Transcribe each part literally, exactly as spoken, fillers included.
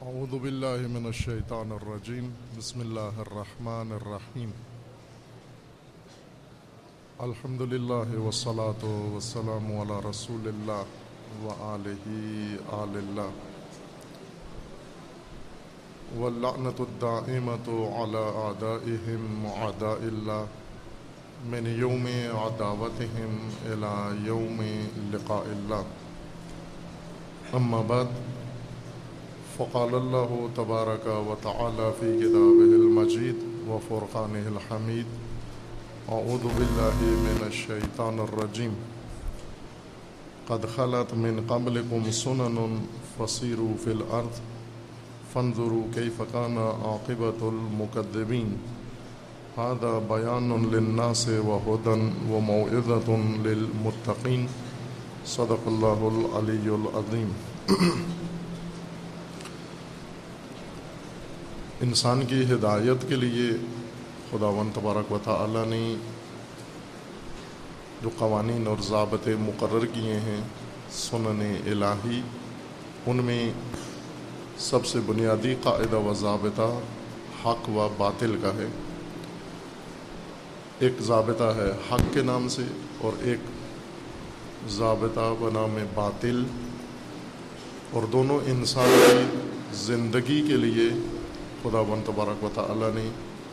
اعوذ باللہ من الشیطان الرجیم بسم اللہ الرحمن الرحیم الحمد للہ والصلاة والسلام علی رسول اللہ وآلہ آل اللہ واللعنۃ الدائمۃ علی اعدائہم وأعداء اللہ من یوم عداوتہم الی یوم لقاء اللہ اما بعد فقال اللہ تبارک و تعالی فی کتابہ المجید و فرقانہ الحمید اعوذ باللہ من الشیطان الرجیم قد خلت من قبلکم سنن فسیروا فی الارض فانظروا کیف کان عاقبۃ المکذبین هذا بیان للناس وہدی وموعظۃ للمتقین صدق اللہ العلی العظیم۔ انسان کی ہدایت کے لیے خداوند تبارک و تعالی نے جو قوانین اور ضابطے مقرر کیے ہیں سنن الہی، ان میں سب سے بنیادی قاعدہ و ضابطہ حق و باطل کا ہے۔ ایک ضابطہ ہے حق کے نام سے اور ایک ضابطہ بنام باطل، اور دونوں انسان کی زندگی کے لیے خداوند تبارک و تعالی نے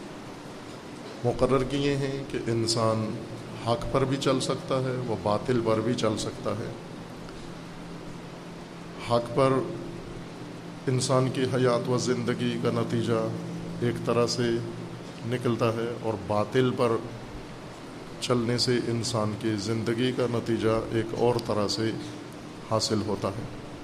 مقرر کیے ہیں کہ انسان حق پر بھی چل سکتا ہے وہ باطل پر بھی چل سکتا ہے۔ حق پر انسان کی حیات و زندگی کا نتیجہ ایک طرح سے نکلتا ہے، اور باطل پر چلنے سے انسان کی زندگی کا نتیجہ ایک اور طرح سے حاصل ہوتا ہے۔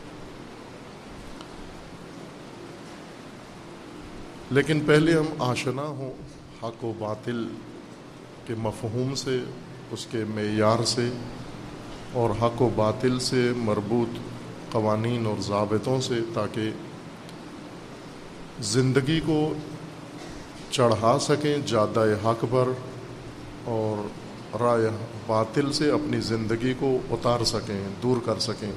لیکن پہلے ہم آشنا ہوں حق و باطل کے مفہوم سے، اس کے معیار سے، اور حق و باطل سے مربوط قوانین اور ضابطوں سے، تاکہ زندگی کو چڑھا سکیں جادہ حق پر اور رائے باطل سے اپنی زندگی کو اتار سکیں، دور کر سکیں۔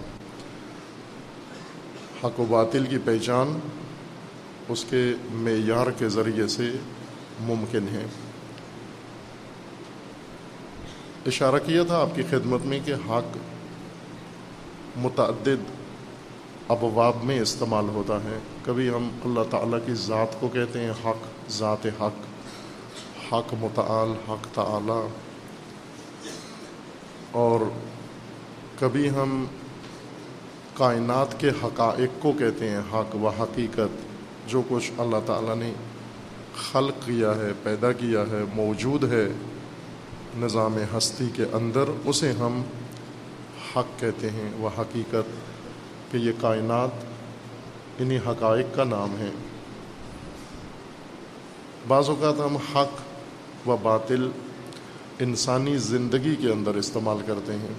حق و باطل کی پہچان اس کے معیار کے ذریعے سے ممکن ہے۔ اشارہ کیا تھا آپ کی خدمت میں کہ حق متعدد ابواب میں استعمال ہوتا ہے۔ کبھی ہم اللہ تعالیٰ کی ذات کو کہتے ہیں حق، ذات حق، حق متعال، حق تعالی، اور کبھی ہم کائنات کے حقائق کو کہتے ہیں حق و حقیقت۔ جو کچھ اللہ تعالیٰ نے خلق کیا ہے، پیدا کیا ہے، موجود ہے نظام ہستی کے اندر، اسے ہم حق کہتے ہیں، وہ حقیقت کہ یہ کائنات انہی حقائق کا نام ہے۔ بعض اوقات ہم حق و باطل انسانی زندگی کے اندر استعمال کرتے ہیں،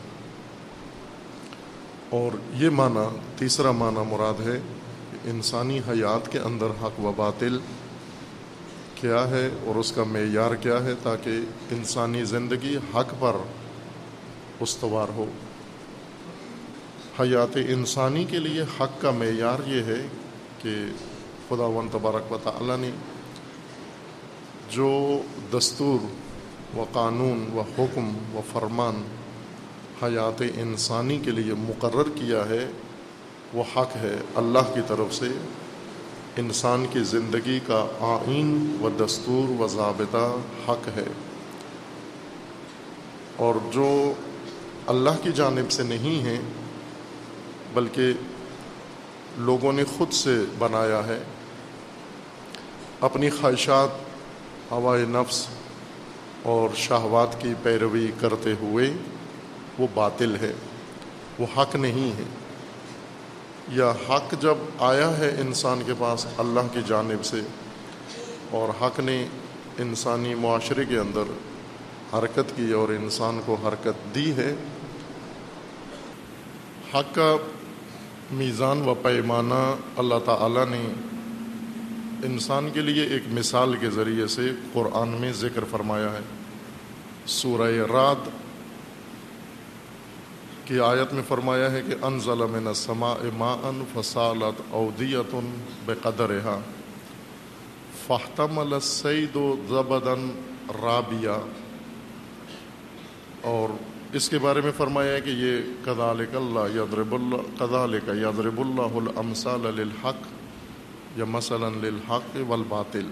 اور یہ معنی، تیسرا معنی مراد ہے انسانی حیات کے اندر حق و باطل کیا ہے اور اس کا معیار کیا ہے، تاکہ انسانی زندگی حق پر استوار ہو۔ حیات انسانی کے لیے حق کا معیار یہ ہے کہ خداوند تبارک و تعالی نے جو دستور و قانون و حکم و فرمان حیات انسانی کے لیے مقرر کیا ہے وہ حق ہے، اللہ کی طرف سے انسان کی زندگی کا آئین و دستور و ضابطہ حق ہے، اور جو اللہ کی جانب سے نہیں ہے بلکہ لوگوں نے خود سے بنایا ہے، اپنی خواہشات، ہوائے نفس اور شہوات کی پیروی کرتے ہوئے، وہ باطل ہے، وہ حق نہیں ہے۔ یا حق جب آیا ہے انسان کے پاس اللہ کی جانب سے، اور حق نے انسانی معاشرے کے اندر حرکت کی اور انسان کو حرکت دی ہے، حق کا میزان و پیمانہ اللہ تعالی نے انسان کے لیے ایک مثال کے ذریعے سے قرآن میں ذکر فرمایا ہے۔ سورہ رعد کی آیت میں فرمایا ہے کہ انزل من السماء ماء فسالت اودیۃ بقدرها فاحتمل الصید زبدا رابیا، اور اس کے بارے میں فرمایا ہے کہ یہ کذالک اللہ یضرب اللہ کذالک یضرب اللہ الامثال للحق یا مثلا للحق والباطل،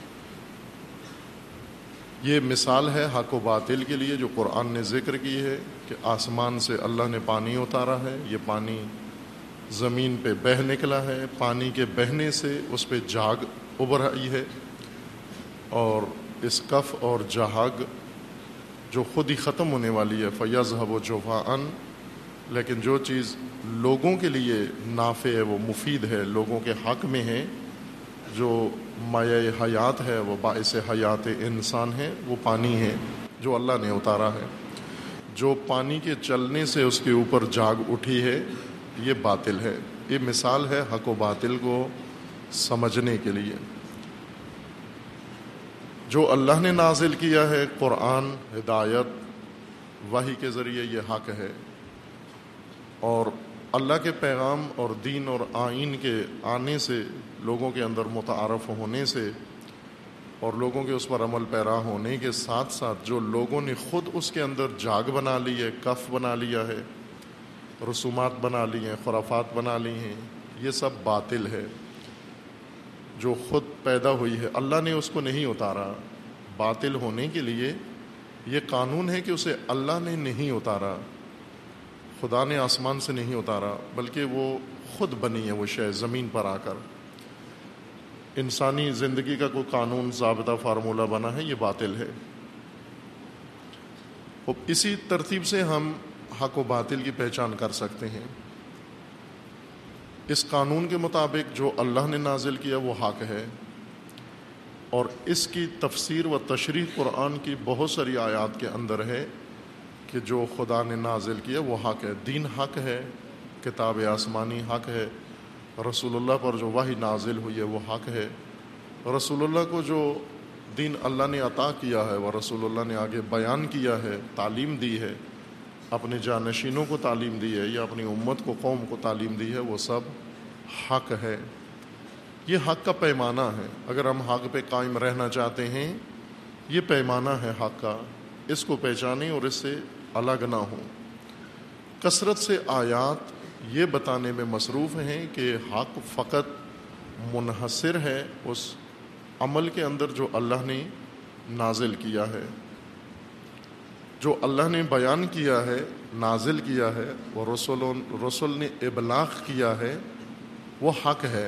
یہ مثال ہے حق و باطل کے لیے جو قرآن نے ذکر کی ہے کہ آسمان سے اللہ نے پانی اتارا ہے، یہ پانی زمین پہ بہہ نکلا ہے، پانی کے بہنے سے اس پہ جھاگ ابھر آئی ہے، اور اس کف اور جہاگ جو خود ہی ختم ہونے والی ہے فیضھب جفاء، لیکن جو چیز لوگوں کے لیے نافع ہے وہ مفید ہے، لوگوں کے حق میں ہے، جو مایہ حیات ہے وہ باعث حیات انسان ہے، وہ پانی ہے جو اللہ نے اتارا ہے، جو پانی کے چلنے سے اس کے اوپر جھاگ اٹھی ہے یہ باطل ہے۔ یہ مثال ہے حق و باطل کو سمجھنے کے لیے۔ جو اللہ نے نازل کیا ہے قرآن، ہدایت، وحی کے ذریعے یہ حق ہے، اور اللہ کے پیغام اور دین اور آئین کے آنے سے، لوگوں کے اندر متعارف ہونے سے اور لوگوں کے اس پر عمل پیرا ہونے کے ساتھ ساتھ جو لوگوں نے خود اس کے اندر جھاگ بنا لی ہے، کف بنا لیا ہے، رسومات بنا لی ہیں، خرافات بنا لی ہیں، یہ سب باطل ہے جو خود پیدا ہوئی ہے، اللہ نے اس کو نہیں اتارا۔ باطل ہونے کے لیے یہ قانون ہے کہ اسے اللہ نے نہیں اتارا، خدا نے آسمان سے نہیں اتارا، بلکہ وہ خود بنی ہے وہ شے زمین پر آ کر۔ انسانی زندگی کا کوئی قانون، ضابطہ، فارمولہ بنا ہے، یہ باطل ہے۔ اسی ترتیب سے ہم حق و باطل کی پہچان کر سکتے ہیں۔ اس قانون کے مطابق جو اللہ نے نازل کیا وہ حق ہے، اور اس کی تفسیر و تشریح قرآن کی بہت ساری آیات کے اندر ہے کہ جو خدا نے نازل کیا وہ حق ہے، دین حق ہے، کتاب آسمانی حق ہے، رسول اللہ پر جو وحی نازل ہوئی ہے وہ حق ہے، رسول اللہ کو جو دین اللہ نے عطا کیا ہے وہ رسول اللہ نے آگے بیان کیا ہے، تعلیم دی ہے، اپنے جانشینوں کو تعلیم دی ہے یا اپنی امت کو، قوم کو تعلیم دی ہے، وہ سب حق ہے۔ یہ حق کا پیمانہ ہے، اگر ہم حق پہ قائم رہنا چاہتے ہیں یہ پیمانہ ہے حق کا، اس کو پہچانیں اور اس سے الگ نہ ہوں۔ کثرت سے آیات یہ بتانے میں مصروف ہیں کہ حق فقط منحصر ہے اس عمل کے اندر جو اللہ نے نازل کیا ہے، جو اللہ نے بیان کیا ہے، نازل کیا ہے، وہ رسول رسول نے ابلاغ کیا ہے، وہ حق ہے۔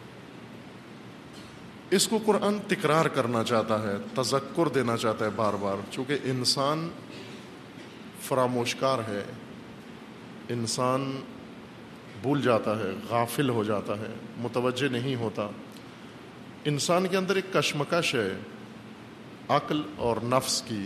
اس کو قرآن تکرار کرنا چاہتا ہے، تذکر دینا چاہتا ہے بار بار، چونکہ انسان فراموش کار ہے، انسان بھول جاتا ہے، غافل ہو جاتا ہے، متوجہ نہیں ہوتا۔ انسان کے اندر ایک کشمکش ہے، عقل اور نفس کی،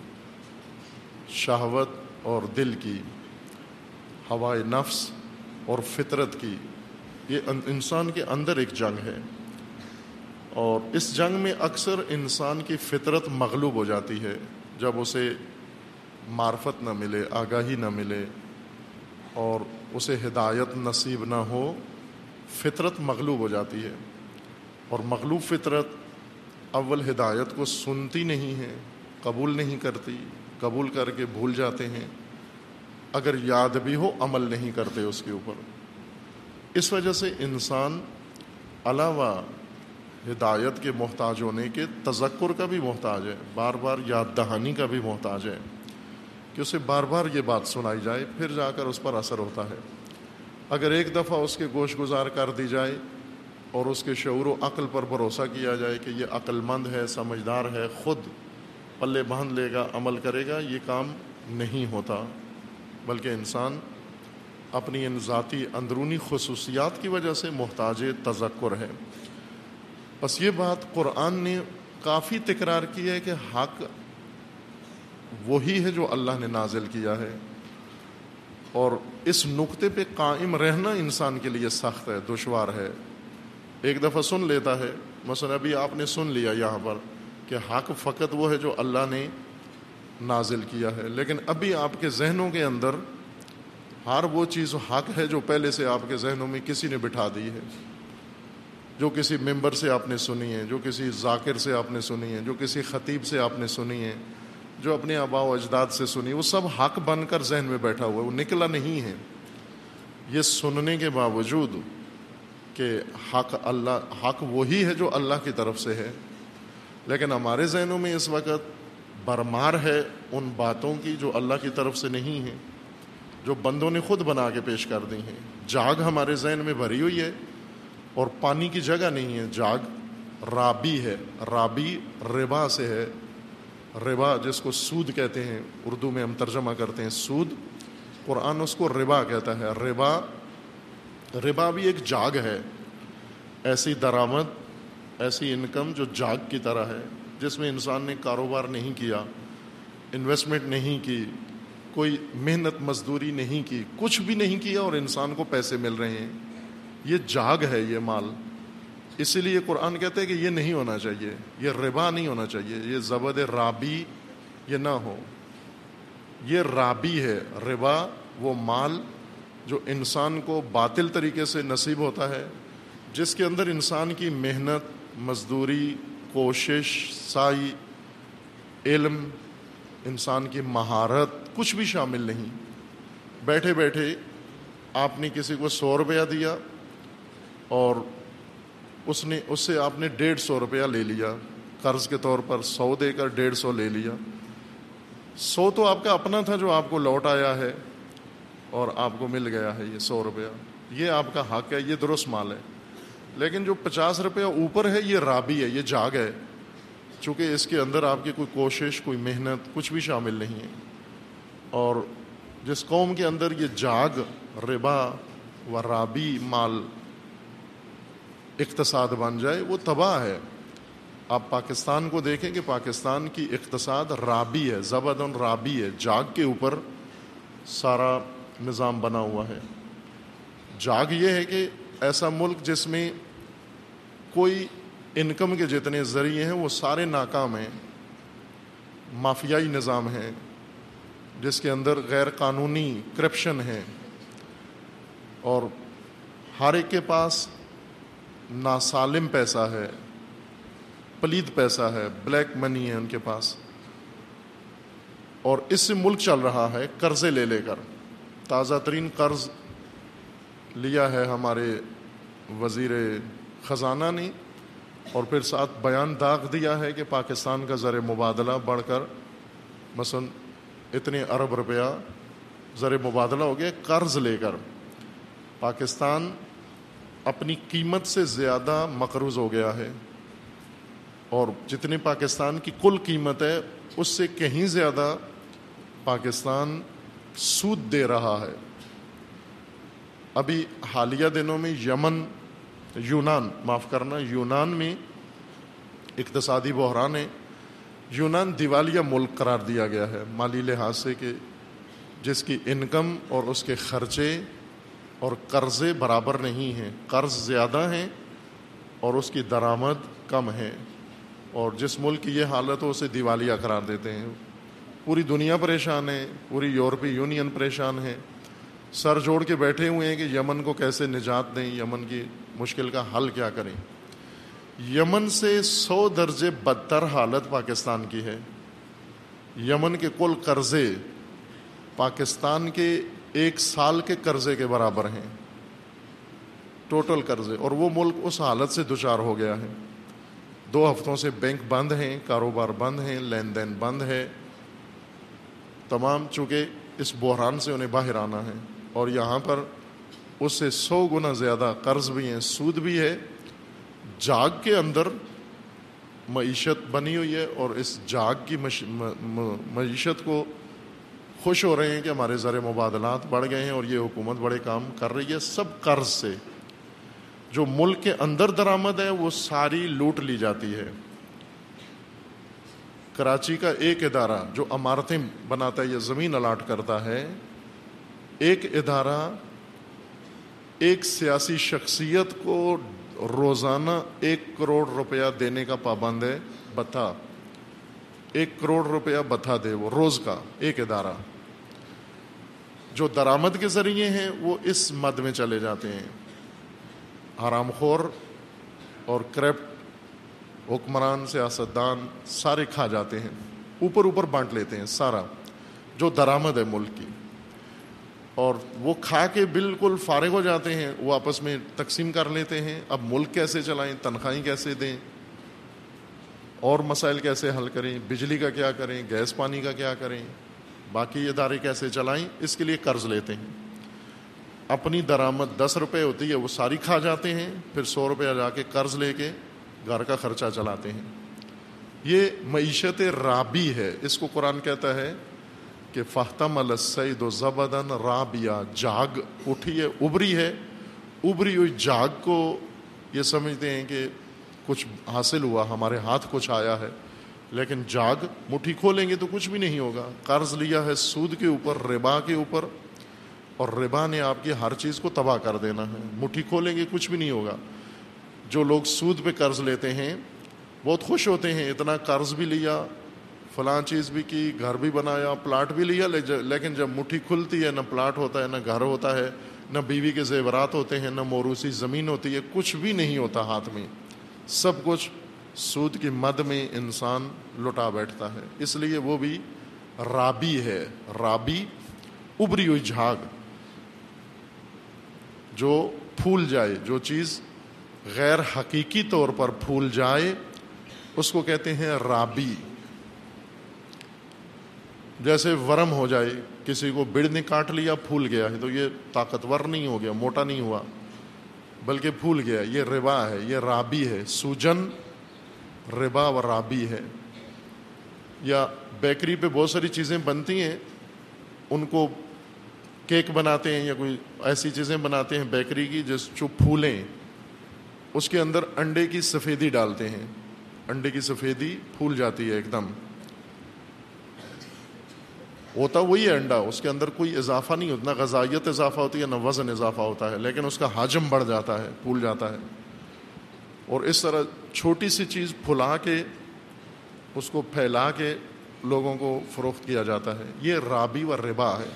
شہوت اور دل کی، ہوائے نفس اور فطرت کی، یہ انسان کے اندر ایک جنگ ہے، اور اس جنگ میں اکثر انسان کی فطرت مغلوب ہو جاتی ہے جب اسے معرفت نہ ملے، آگاہی نہ ملے اور اسے ہدایت نصیب نہ ہو، فطرت مغلوب ہو جاتی ہے، اور مغلوب فطرت اول ہدایت کو سنتی نہیں ہے، قبول نہیں کرتی، قبول کر کے بھول جاتے ہیں، اگر یاد بھی ہو عمل نہیں کرتے اس کے اوپر۔ اس وجہ سے انسان علاوہ ہدایت کے محتاج ہونے کے تذکر کا بھی محتاج ہے، بار بار یاد دہانی کا بھی محتاج ہے کہ اسے بار بار یہ بات سنائی جائے، پھر جا کر اس پر اثر ہوتا ہے۔ اگر ایک دفعہ اس کے گوش گزار کر دی جائے اور اس کے شعور و عقل پر بھروسہ کیا جائے کہ یہ عقل مند ہے، سمجھدار ہے، خود پلے باندھ لے گا، عمل کرے گا، یہ کام نہیں ہوتا، بلکہ انسان اپنی ان ذاتی اندرونی خصوصیات کی وجہ سے محتاج تذکر ہے۔ بس یہ بات قرآن نے کافی تکرار کی ہے کہ حق وہی ہے جو اللہ نے نازل کیا ہے، اور اس نقطے پہ قائم رہنا انسان کے لیے سخت ہے، دشوار ہے۔ ایک دفعہ سن لیتا ہے، مثلا ابھی آپ نے سن لیا یہاں پر کہ حق فقط وہ ہے جو اللہ نے نازل کیا ہے، لیکن ابھی آپ کے ذہنوں کے اندر ہر وہ چیز حق ہے جو پہلے سے آپ کے ذہنوں میں کسی نے بٹھا دی ہے، جو کسی ممبر سے آپ نے سنی ہے، جو کسی ذاکر سے آپ نے سنی ہے، جو کسی خطیب سے آپ نے سنی ہے، جو اپنے آباء و اجداد سے سنی، وہ سب حق بن کر ذہن میں بیٹھا ہوا ہے، وہ نکلا نہیں ہے۔ یہ سننے کے باوجود کہ حق اللہ حق وہی ہے جو اللہ کی طرف سے ہے، لیکن ہمارے ذہنوں میں اس وقت برمار ہے ان باتوں کی جو اللہ کی طرف سے نہیں ہیں، جو بندوں نے خود بنا کے پیش کر دی ہیں۔ جاگ ہمارے ذہن میں بھری ہوئی ہے اور پانی کی جگہ نہیں ہے، جاگ رابی ہے، رابی ربا سے ہے، ربا جس کو سود کہتے ہیں، اردو میں ہم ترجمہ کرتے ہیں سود، قرآن اس کو ربا کہتا ہے۔ ربا ربا بھی ایک جاگ ہے، ایسی درآمد، ایسی انکم جو جاگ کی طرح ہے، جس میں انسان نے کاروبار نہیں کیا، انویسٹمنٹ نہیں کی، کوئی محنت مزدوری نہیں کی، کچھ بھی نہیں کیا اور انسان کو پیسے مل رہے ہیں۔ یہ جاگ ہے، یہ مال۔ اسی لیے قرآن کہتے ہیں کہ یہ نہیں ہونا چاہیے، یہ ربا نہیں ہونا چاہیے، یہ زبد رابی یہ نہ ہو، یہ رابی ہے۔ ربا وہ مال جو انسان کو باطل طریقے سے نصیب ہوتا ہے، جس کے اندر انسان کی محنت، مزدوری، کوشش، سعی، علم، انسان کی مہارت کچھ بھی شامل نہیں۔ بیٹھے بیٹھے آپ نے کسی کو سو روپیہ دیا اور اس نے اس سے آپ نے ڈیڑھ سو روپیہ لے لیا قرض کے طور پر، سو دے کر ڈیڑھ سو لے لیا۔ سو تو آپ کا اپنا تھا جو آپ کو لوٹ آیا ہے اور آپ کو مل گیا ہے یہ سو روپیہ، یہ آپ کا حق ہے، یہ درست مال ہے۔ لیکن جو پچاس روپیہ اوپر ہے یہ رابی ہے، یہ جاگ ہے، چونکہ اس کے اندر آپ کی کوئی کوشش، کوئی محنت کچھ بھی شامل نہیں ہے۔ اور جس قوم کے اندر یہ جاگ، ربا و رابی مال اقتصاد بن جائے، وہ تباہ ہے۔ آپ پاکستان کو دیکھیں کہ پاکستان کی اقتصاد رابی ہے، زبدن رابی ہے، جاگ کے اوپر سارا نظام بنا ہوا ہے۔ جاگ یہ ہے کہ ایسا ملک جس میں کوئی انکم کے جتنے ذریعے ہیں وہ سارے ناکام ہیں، مافیائی نظام ہے، جس کے اندر غیر قانونی کرپشن ہے، اور ہر ایک کے پاس ناسالم پیسہ ہے، پلید پیسہ ہے، بلیک منی ہے ان کے پاس، اور اس سے ملک چل رہا ہے قرضے لے لے کر۔ تازہ ترین قرض لیا ہے ہمارے وزیر خزانہ نے، اور پھر ساتھ بیان داغ دیا ہے کہ پاکستان کا زر مبادلہ بڑھ کر مثلا اتنے ارب روپیہ زر مبادلہ ہو گیا قرض لے کر۔ پاکستان اپنی قیمت سے زیادہ مقروض ہو گیا ہے، اور جتنی پاکستان کی کل قیمت ہے اس سے کہیں زیادہ پاکستان سود دے رہا ہے۔ ابھی حالیہ دنوں میں یمن یونان معاف کرنا یونان میں اقتصادی بحران ہے۔ یونان دیوالیہ ملک قرار دیا گیا ہے مالی لحاظ سے، کہ جس کی انکم اور اس کے خرچے اور قرضے برابر نہیں ہیں، قرض زیادہ ہیں اور اس کی درآمد کم ہے، اور جس ملک کی یہ حالت ہو اسے دیوالیہ قرار دیتے ہیں۔ پوری دنیا پریشان ہے، پوری یورپی یونین پریشان ہے، سر جوڑ کے بیٹھے ہوئے ہیں کہ یمن کو کیسے نجات دیں، یمن کی مشکل کا حل کیا کریں۔ یمن سے سو درجے بدتر حالت پاکستان کی ہے۔ یمن کے کل قرضے پاکستان کے ایک سال کے قرضے کے برابر ہیں، ٹوٹل قرضے، اور وہ ملک اس حالت سے دچار ہو گیا ہے۔ دو ہفتوں سے بینک بند ہیں، کاروبار بند ہیں، لین دین بند ہے، تمام، چونکہ اس بحران سے انہیں باہر آنا ہے، اور یہاں پر اس سے سو گنا زیادہ قرض بھی ہیں، سود بھی ہے۔ جاگ کے اندر معیشت بنی ہوئی ہے، اور اس جاگ کی مش... معیشت کو خوش ہو رہے ہیں کہ ہمارے زر مبادلات بڑھ گئے ہیں اور یہ حکومت بڑے کام کر رہی ہے، سب قرض سے۔ جو ملک کے اندر درآمد ہے وہ ساری لوٹ لی جاتی ہے۔ کراچی کا ایک ادارہ جو عمارتیں بناتا ہے یا زمین الاٹ کرتا ہے، ایک ادارہ ایک سیاسی شخصیت کو روزانہ ایک کروڑ روپیہ دینے کا پابند ہے، بتھا، ایک کروڑ روپیہ بتھا دے وہ روز کا، ایک ادارہ۔ جو درآمد کے ذریعے ہیں وہ اس مد میں چلے جاتے ہیں. حرام خور اور کرپٹ حکمران سیاستدان سارے کھا جاتے ہیں, اوپر اوپر بانٹ لیتے ہیں سارا جو درآمد ہے ملک کی, اور وہ کھا کے بالکل فارغ ہو جاتے ہیں. وہ آپس میں تقسیم کر لیتے ہیں, اب ملک کیسے چلائیں, تنخواہیں کیسے دیں, اور مسائل کیسے حل کریں, بجلی کا کیا کریں, گیس پانی کا کیا کریں, باقی ادارے کیسے چلائیں, اس کے لیے قرض لیتے ہیں. اپنی درآمد دس روپے ہوتی ہے وہ ساری کھا جاتے ہیں, پھر سو روپیہ جا کے قرض لے کے گھر کا خرچہ چلاتے ہیں. یہ معیشت رابی ہے. اس کو قرآن کہتا ہے کہ فاحتمل الصید زبدا رابیا, جاگ اٹھی ہے, ابری ہے, ابری ہوئی جاگ کو یہ سمجھتے ہیں کہ کچھ حاصل ہوا, ہمارے ہاتھ کچھ آیا ہے, لیکن جاگ مٹھی کھولیں گے تو کچھ بھی نہیں ہوگا. قرض لیا ہے سود کے اوپر, ربا کے اوپر, اور ربا نے آپ کی ہر چیز کو تباہ کر دینا ہے. مٹھی کھولیں گے کچھ بھی نہیں ہوگا. جو لوگ سود پہ قرض لیتے ہیں بہت خوش ہوتے ہیں, اتنا قرض بھی لیا, فلاں چیز بھی کی, گھر بھی بنایا, پلاٹ بھی لیا, لیکن جب مٹھی کھلتی ہے نہ پلاٹ ہوتا ہے, نہ گھر ہوتا ہے, نہ بیوی کے زیورات ہوتے ہیں, نہ موروثی زمین ہوتی ہے, کچھ بھی نہیں ہوتا ہاتھ میں. سب کچھ سود کی مد میں انسان لٹا بیٹھتا ہے. اس لیے وہ بھی رابی ہے. رابی ابری ہوئی جھاگ, جو پھول جائے, جو چیز غیر حقیقی طور پر پھول جائے اس کو کہتے ہیں رابی. جیسے ورم ہو جائے, کسی کو بڑ نے کاٹ لیا, پھول گیا ہے, تو یہ طاقتور نہیں ہو گیا, موٹا نہیں ہوا, بلکہ پھول گیا. یہ ربا ہے, یہ رابی ہے. سوجن ربا و رابی ہے. یا بیکری پہ بہت ساری چیزیں بنتی ہیں, ان کو کیک بناتے ہیں یا کوئی ایسی چیزیں بناتے ہیں بیکری کی جس جو پھولیں, اس کے اندر انڈے کی سفیدی ڈالتے ہیں, انڈے کی سفیدی پھول جاتی ہے ایک دم. ہوتا وہی ہے انڈا, اس کے اندر کوئی اضافہ نہیں ہوتا, نہ غذائیت اضافہ ہوتی ہے نہ وزن اضافہ ہوتا ہے, لیکن اس کا حجم بڑھ جاتا ہے, پھول جاتا ہے. اور اس طرح چھوٹی سی چیز پھلا کے اس کو پھیلا کے لوگوں کو فروخت کیا جاتا ہے. یہ رابی و ربا ہے.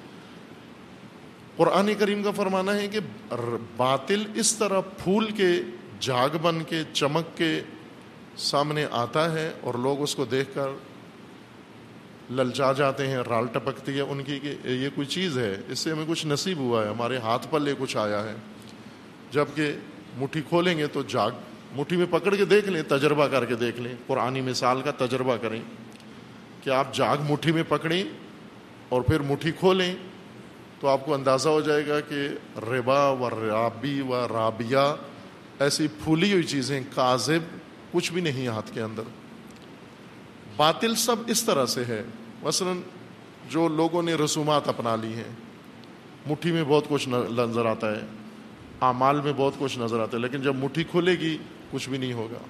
قرآن کریم کا فرمانا ہے کہ باطل اس طرح پھول کے, جھاگ بن کے, چمک کے سامنے آتا ہے, اور لوگ اس کو دیکھ کر للچا جاتے ہیں, رال ٹپکتی ہے ان کی کہ یہ کوئی چیز ہے, اس سے ہمیں کچھ نصیب ہوا ہے, ہمارے ہاتھ پلے کچھ آیا ہے. جبکہ مٹھی کھولیں گے تو جاگ مٹھی میں پکڑ کے دیکھ لیں, تجربہ کر کے دیکھ لیں, قرآنی مثال کا تجربہ کریں کہ آپ جاگ مٹھی میں پکڑیں اور پھر مٹھی کھولیں, تو آپ کو اندازہ ہو جائے گا کہ ربا و رابی و رابیہ ایسی پھولی ہوئی چیزیں, کاذب کچھ بھی نہیں ہاتھ کے اندر. باطل سب اس طرح سے ہے. مثلا جو لوگوں نے رسومات اپنا لی ہیں, مٹھی میں بہت کچھ نظر آتا ہے, اعمال میں بہت کچھ نظر آتا ہے, لیکن جب مٹھی کھلے گی کچھ بھی نہیں ہوگا,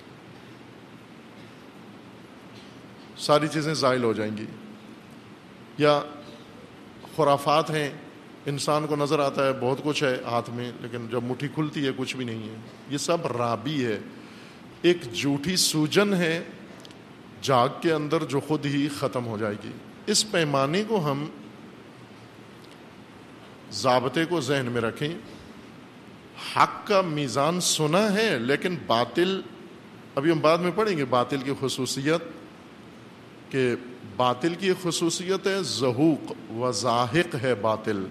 ساری چیزیں زائل ہو جائیں گی. یا خرافات ہیں, انسان کو نظر آتا ہے بہت کچھ ہے ہاتھ میں, لیکن جب مٹھی کھلتی ہے کچھ بھی نہیں ہے. یہ سب رابی ہے, ایک جھوٹی سوجن ہے جاگ کے اندر جو خود ہی ختم ہو جائے گی. اس پیمانے کو ہم ضابطے کو ذہن میں رکھیں. حق کا میزان سنا ہے, لیکن باطل, ابھی ہم بعد میں پڑھیں گے باطل کی خصوصیت, کہ باطل کی خصوصیت ہے زہوق و زاہق ہے. باطل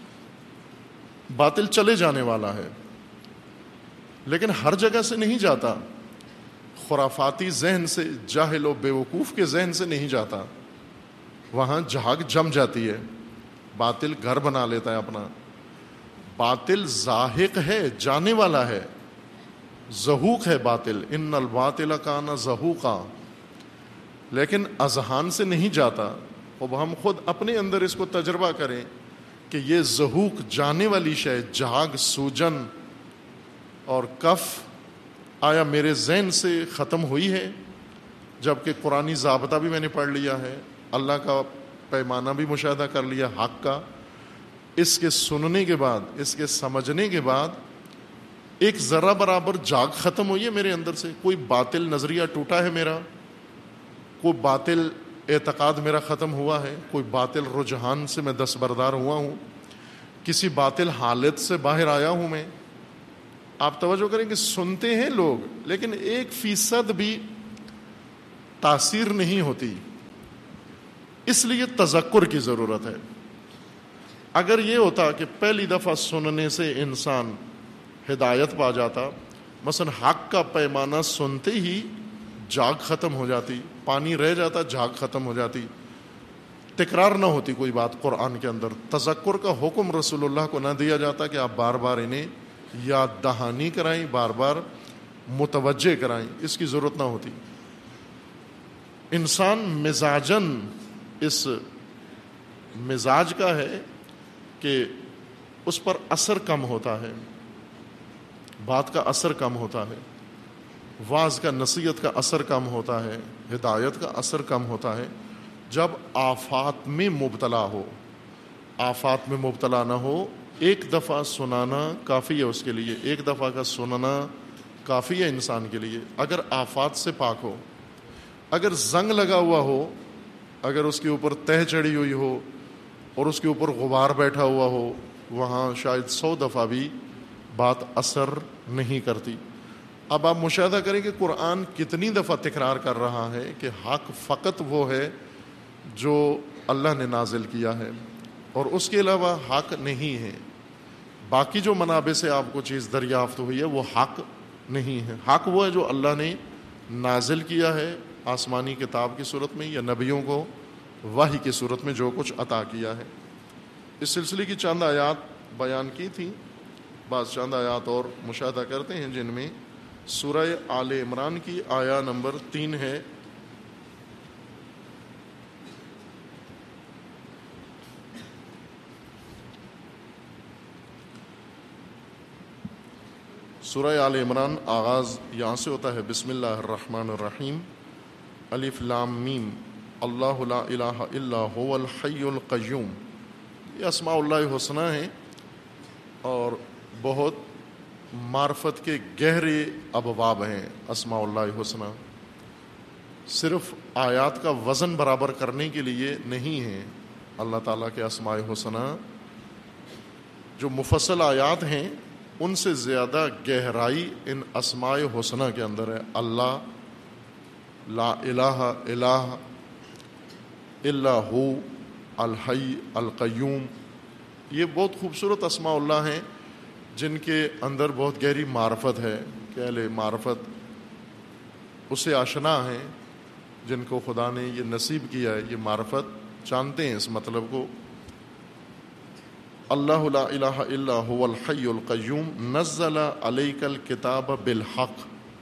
باطل چلے جانے والا ہے, لیکن ہر جگہ سے نہیں جاتا. خرافاتی ذہن سے, جاہل و بیوقوف کے ذہن سے نہیں جاتا, وہاں جھاگ جم جاتی ہے, باطل گھر بنا لیتا ہے اپنا. باطل زاہق ہے, جانے والا ہے, زہوق ہے باطل. ان الباطل کان زہوقا, لیکن اذہان سے نہیں جاتا. اب ہم خود اپنے اندر اس کو تجربہ کریں کہ یہ زہوق, جانے والی شے, جھاگ, سوجن اور کف, آیا میرے ذہن سے ختم ہوئی ہے؟ جبکہ قرآنی ضابطہ بھی میں نے پڑھ لیا ہے, اللہ کا پیمانہ بھی مشاہدہ کر لیا حق کا. اس کے سننے کے بعد, اس کے سمجھنے کے بعد ایک ذرہ برابر جاگ ختم ہوئی ہے میرے اندر سے. کوئی باطل نظریہ ٹوٹا ہے میرا, کوئی باطل اعتقاد میرا ختم ہوا ہے، کوئی باطل رجحان سے میں دستبردار ہوا ہوں، کسی باطل حالت سے باہر آیا ہوں میں. آپ توجہ کریں کہ سنتے ہیں لوگ لیکن ایک فیصد بھی تاثیر نہیں ہوتی، اس لیے تذکر کی ضرورت ہے. اگر یہ ہوتا کہ پہلی دفعہ سننے سے انسان ہدایت پا جاتا، مثلا حق کا پیمانہ سنتے ہی جھاگ ختم ہو جاتی، پانی رہ جاتا جھاگ ختم ہو جاتی، تکرار نہ ہوتی کوئی بات قرآن کے اندر، تذکر کا حکم رسول اللہ کو نہ دیا جاتا کہ آپ بار بار انہیں یاد دہانی کرائیں، بار بار متوجہ کرائیں، اس کی ضرورت نہ ہوتی. انسان مزاجن اس مزاج کا ہے کہ اس پر اثر کم ہوتا ہے، بات کا اثر کم ہوتا ہے، واعظ کا نصیحت کا اثر کم ہوتا ہے، ہدایت کا اثر کم ہوتا ہے جب آفات میں مبتلا ہو. آفات میں مبتلا نہ ہو، ایک دفعہ سنانا کافی ہے اس کے لیے، ایک دفعہ کا سننا کافی ہے انسان کے لیے. اگر آفات سے پاک ہو، اگر زنگ لگا ہوا ہو، اگر اس کے اوپر تہ چڑھی ہوئی ہو اور اس کے اوپر غبار بیٹھا ہوا ہو، وہاں شاید سو دفعہ بھی بات اثر نہیں کرتی. اب آپ مشاہدہ کریں کہ قرآن کتنی دفعہ تکرار کر رہا ہے کہ حق فقط وہ ہے جو اللہ نے نازل کیا ہے اور اس کے علاوہ حق نہیں ہے. باقی جو منابع سے آپ کو چیز دریافت ہوئی ہے وہ حق نہیں ہے. حق وہ ہے جو اللہ نے نازل کیا ہے آسمانی کتاب کی صورت میں یا نبیوں کو وحی کی صورت میں جو کچھ عطا کیا ہے. اس سلسلے کی چند آیات بیان کی تھیں، بعض چند آیات اور مشاہدہ کرتے ہیں جن میں سورہ آل عمران کی آیا نمبر تین ہے. سورہ آل عمران آغاز یہاں سے ہوتا ہے بسم اللہ الرحمن الرحیم، الف لام میم، اللہ لا الہ الا هو الحی القیوم. یہ اسماء اللہ حسنی ہیں اور بہت معرفت کے گہرے ابواب ہیں. اسماء اللہ حسنی صرف آیات کا وزن برابر کرنے کے لیے نہیں ہیں. اللہ تعالیٰ کے اسماء حسنی جو مفصل آیات ہیں ان سے زیادہ گہرائی ان اسماء حسنی کے اندر ہے. اللہ لا الہ الہ الا ہو الحی القیوم، یہ بہت خوبصورت اسماء اللہ ہیں جن کے اندر بہت گہری معرفت ہے کہ اہل معرفت اس سے آشنا ہیں، جن کو خدا نے یہ نصیب کیا ہے، یہ معرفت جانتے ہیں اس مطلب کو. اللہ لا الہ الا هو الحی القیوم نزل علیک الکتاب بالحق،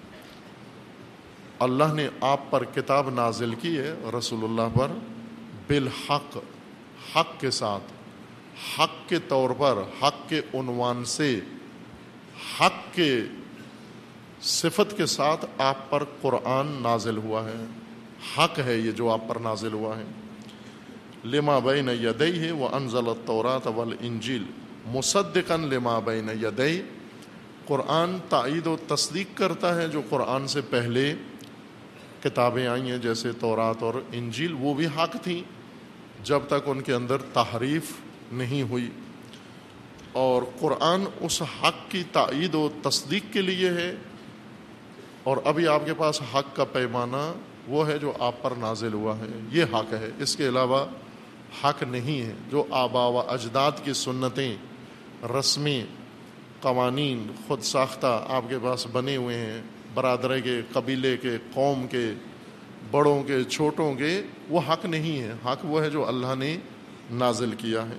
اللہ نے آپ پر کتاب نازل کی ہے رسول اللہ پر بالحق، حق کے ساتھ، حق کے طور پر، حق کے عنوان سے، حق کے صفت کے ساتھ آپ پر قرآن نازل ہوا ہے. حق ہے یہ جو آپ پر نازل ہوا ہے. لما بین یدیہ وانزل التوراۃ والانجیل مصدقا لما بین یدیہ، قرآن تائید و تصدیق کرتا ہے جو قرآن سے پہلے کتابیں آئی ہیں جیسے تورات اور انجیل، وہ بھی حق تھیں جب تک ان کے اندر تحریف نہیں ہوئی. اور قرآن اس حق کی تائید و تصدیق کے لیے ہے، اور ابھی آپ کے پاس حق کا پیمانہ وہ ہے جو آپ پر نازل ہوا ہے، یہ حق ہے. اس کے علاوہ حق نہیں ہے. جو آبا و اجداد کی سنتیں، رسمیں، قوانین خود ساختہ آپ کے پاس بنے ہوئے ہیں، برادرے کے، قبیلے کے، قوم کے، بڑوں کے، چھوٹوں کے، وہ حق نہیں ہے. حق وہ ہے جو اللہ نے نازل کیا ہے.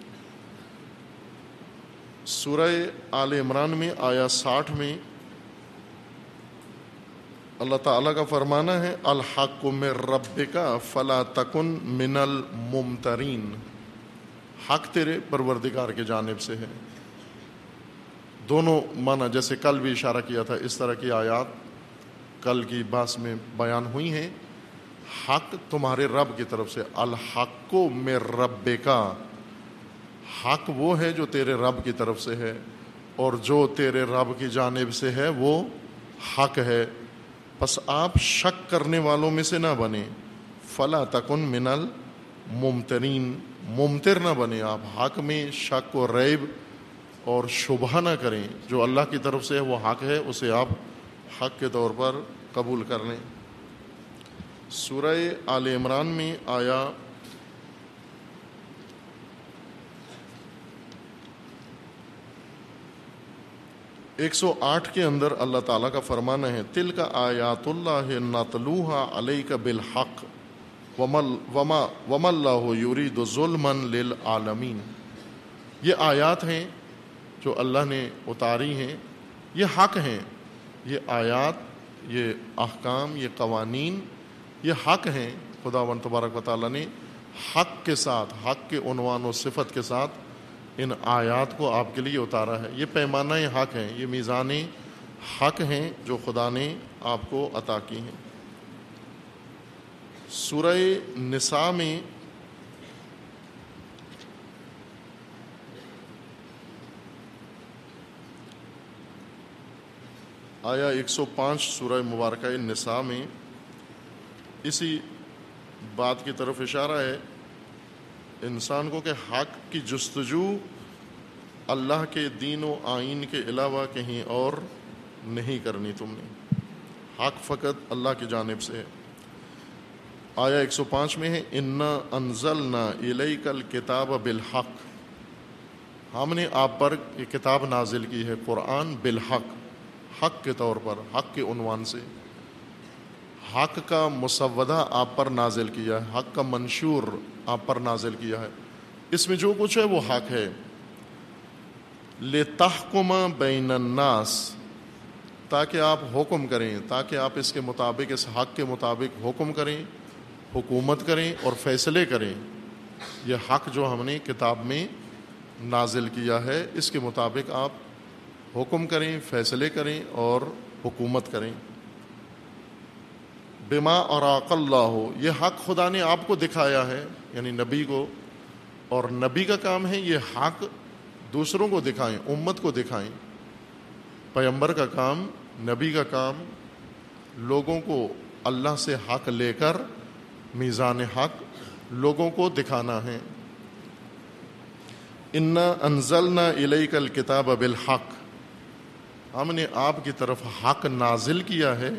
سورہ آل عمران میں آیا ساٹھ میں اللہ تعالیٰ کا فرمانا ہے الحق من ربک فلا تکن من الممترین، حق تیرے پروردگار کے جانب سے ہے. دونوں معنی جیسے کل بھی اشارہ کیا تھا، اس طرح کی آیات کل کی بحث میں بیان ہوئی ہیں. حق تمہارے رب کی طرف سے، الحق من ربک، حق وہ ہے جو تیرے رب کی طرف سے ہے، اور جو تیرے رب کی جانب سے ہے وہ حق ہے. بس آپ شک کرنے والوں میں سے نہ بنیں. فلا تکن من الممترین، ممتر نہ بنے آپ، حق میں شک و ریب اور شبہ نہ کریں، جو اللہ کی طرف سے ہے وہ حق ہے، اسے آپ حق کے طور پر قبول کر لیں۔ سورہ آل عمران میں آیا ایک سو آٹھ کے اندر اللہ تعالیٰ کا فرمانا ہے تلک آیات اللہ نتلوہا علیک بالحق وما وما اللہ یرید ظلما للعالمین، یہ آیات ہیں جو اللہ نے اتاری ہیں، یہ حق ہیں، یہ آیات، یہ احکام، یہ قوانین، یہ حق ہیں۔ خداوند تبارک و تعالیٰ نے حق کے ساتھ، حق کے عنوان و صفت کے ساتھ ان آیات کو آپ کے لیے اتارا ہے۔ یہ پیمانہ حق ہیں، یہ میزان حق ہیں جو خدا نے آپ کو عطا کی ہیں۔ سورہ نساء میں آیا ایک سو پانچ سورہ مبارکہ نساء میں اسی بات کی طرف اشارہ ہے انسان کو کہ حق کی جستجو اللہ کے دین و آئین کے علاوہ کہیں اور نہیں کرنی تم نے، حق فقط اللہ کی جانب سے ہے۔ آیا ایک سو پانچ میں ہے انا انزلنا الیک الکتاب بالحق، ہم نے آپ پر یہ کتاب نازل کی ہے قرآن بالحق، حق کے طور پر، حق کے عنوان سے، حق کا مسودہ آپ پر نازل کیا ہے، حق کا منشور آپ پر نازل کیا ہے، اس میں جو کچھ ہے وہ حق ہے۔ لِتَحْكُمَ بَيْنَ النَّاسِ، تاکہ آپ حکم کریں، تاکہ آپ اس کے مطابق، اس حق کے مطابق حکم کریں، حکومت کریں اور فیصلے کریں۔ یہ حق جو ہم نے کتاب میں نازل کیا ہے اس کے مطابق آپ حکم کریں، فیصلے کریں اور حکومت کریں۔ بما اراق اللہ، یہ حق خدا نے آپ کو دکھایا ہے، یعنی نبی کو، اور نبی کا کام ہے یہ حق دوسروں کو دکھائیں، امت کو دکھائیں۔ پیغمبر کا کام، نبی کا کام لوگوں کو اللہ سے حق لے کر میزان حق لوگوں کو دکھانا ہے۔ انا انزلنا الیک الکتاب بالحق، ہم نے آپ کی طرف حق نازل کیا ہے،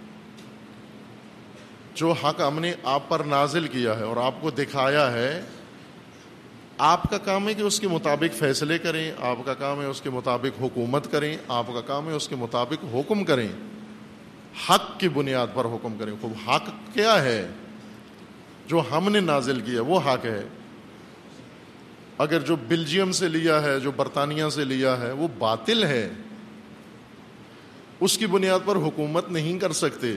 جو حق ہم نے آپ پر نازل کیا ہے اور آپ کو دکھایا ہے، آپ کا کام ہے کہ اس کے مطابق فیصلے کریں، آپ کا کام ہے اس کے مطابق حکومت کریں، آپ کا کام ہے اس کے مطابق حکم کریں، حق کی بنیاد پر حکم کریں۔ خوب، حق کیا ہے؟ جو ہم نے نازل کیا وہ حق ہے۔ اگر جو بلجیم سے لیا ہے، جو برطانیہ سے لیا ہے، وہ باطل ہے، اس کی بنیاد پر حکومت نہیں کر سکتے۔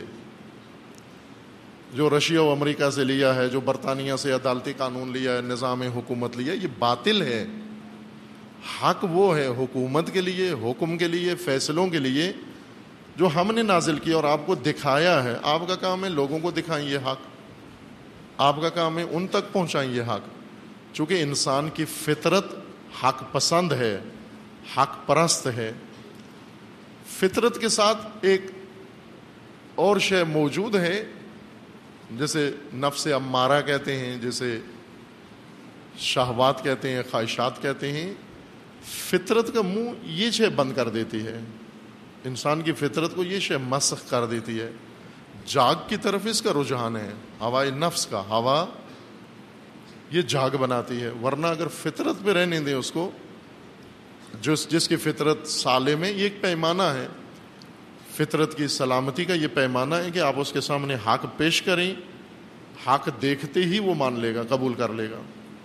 جو رشیا و امریکہ سے لیا ہے، جو برطانیہ سے عدالتی قانون لیا ہے، نظام حکومت لیا، یہ باطل ہے۔ حق وہ ہے حکومت کے لیے، حکم کے لیے، فیصلوں کے لیے جو ہم نے نازل کیا اور آپ کو دکھایا ہے۔ آپ کا کام ہے لوگوں کو دکھائیں یہ حق، آپ کا کام ہے ان تک پہنچائیں یہ حق۔ چونکہ انسان کی فطرت حق پسند ہے، حق پرست ہے۔ فطرت کے ساتھ ایک اور شے موجود ہے جیسے نفس امارہ کہتے ہیں، جیسے شہوات کہتے ہیں، خواہشات کہتے ہیں۔ فطرت کا منہ یہ شے بند کر دیتی ہے، انسان کی فطرت کو یہ شے مسخ کر دیتی ہے۔ جاگ کی طرف اس کا رجحان ہے، ہوائے نفس کا، ہوا یہ جاگ بناتی ہے۔ ورنہ اگر فطرت پہ رہنے دیں اس کو، جس جس کی فطرت سالم ہے، یہ ایک پیمانہ ہے، فطرت کی سلامتی کا یہ پیمانہ ہے کہ آپ اس کے سامنے حق پیش کریں، حق دیکھتے ہی وہ مان لے گا، قبول کر لے گا،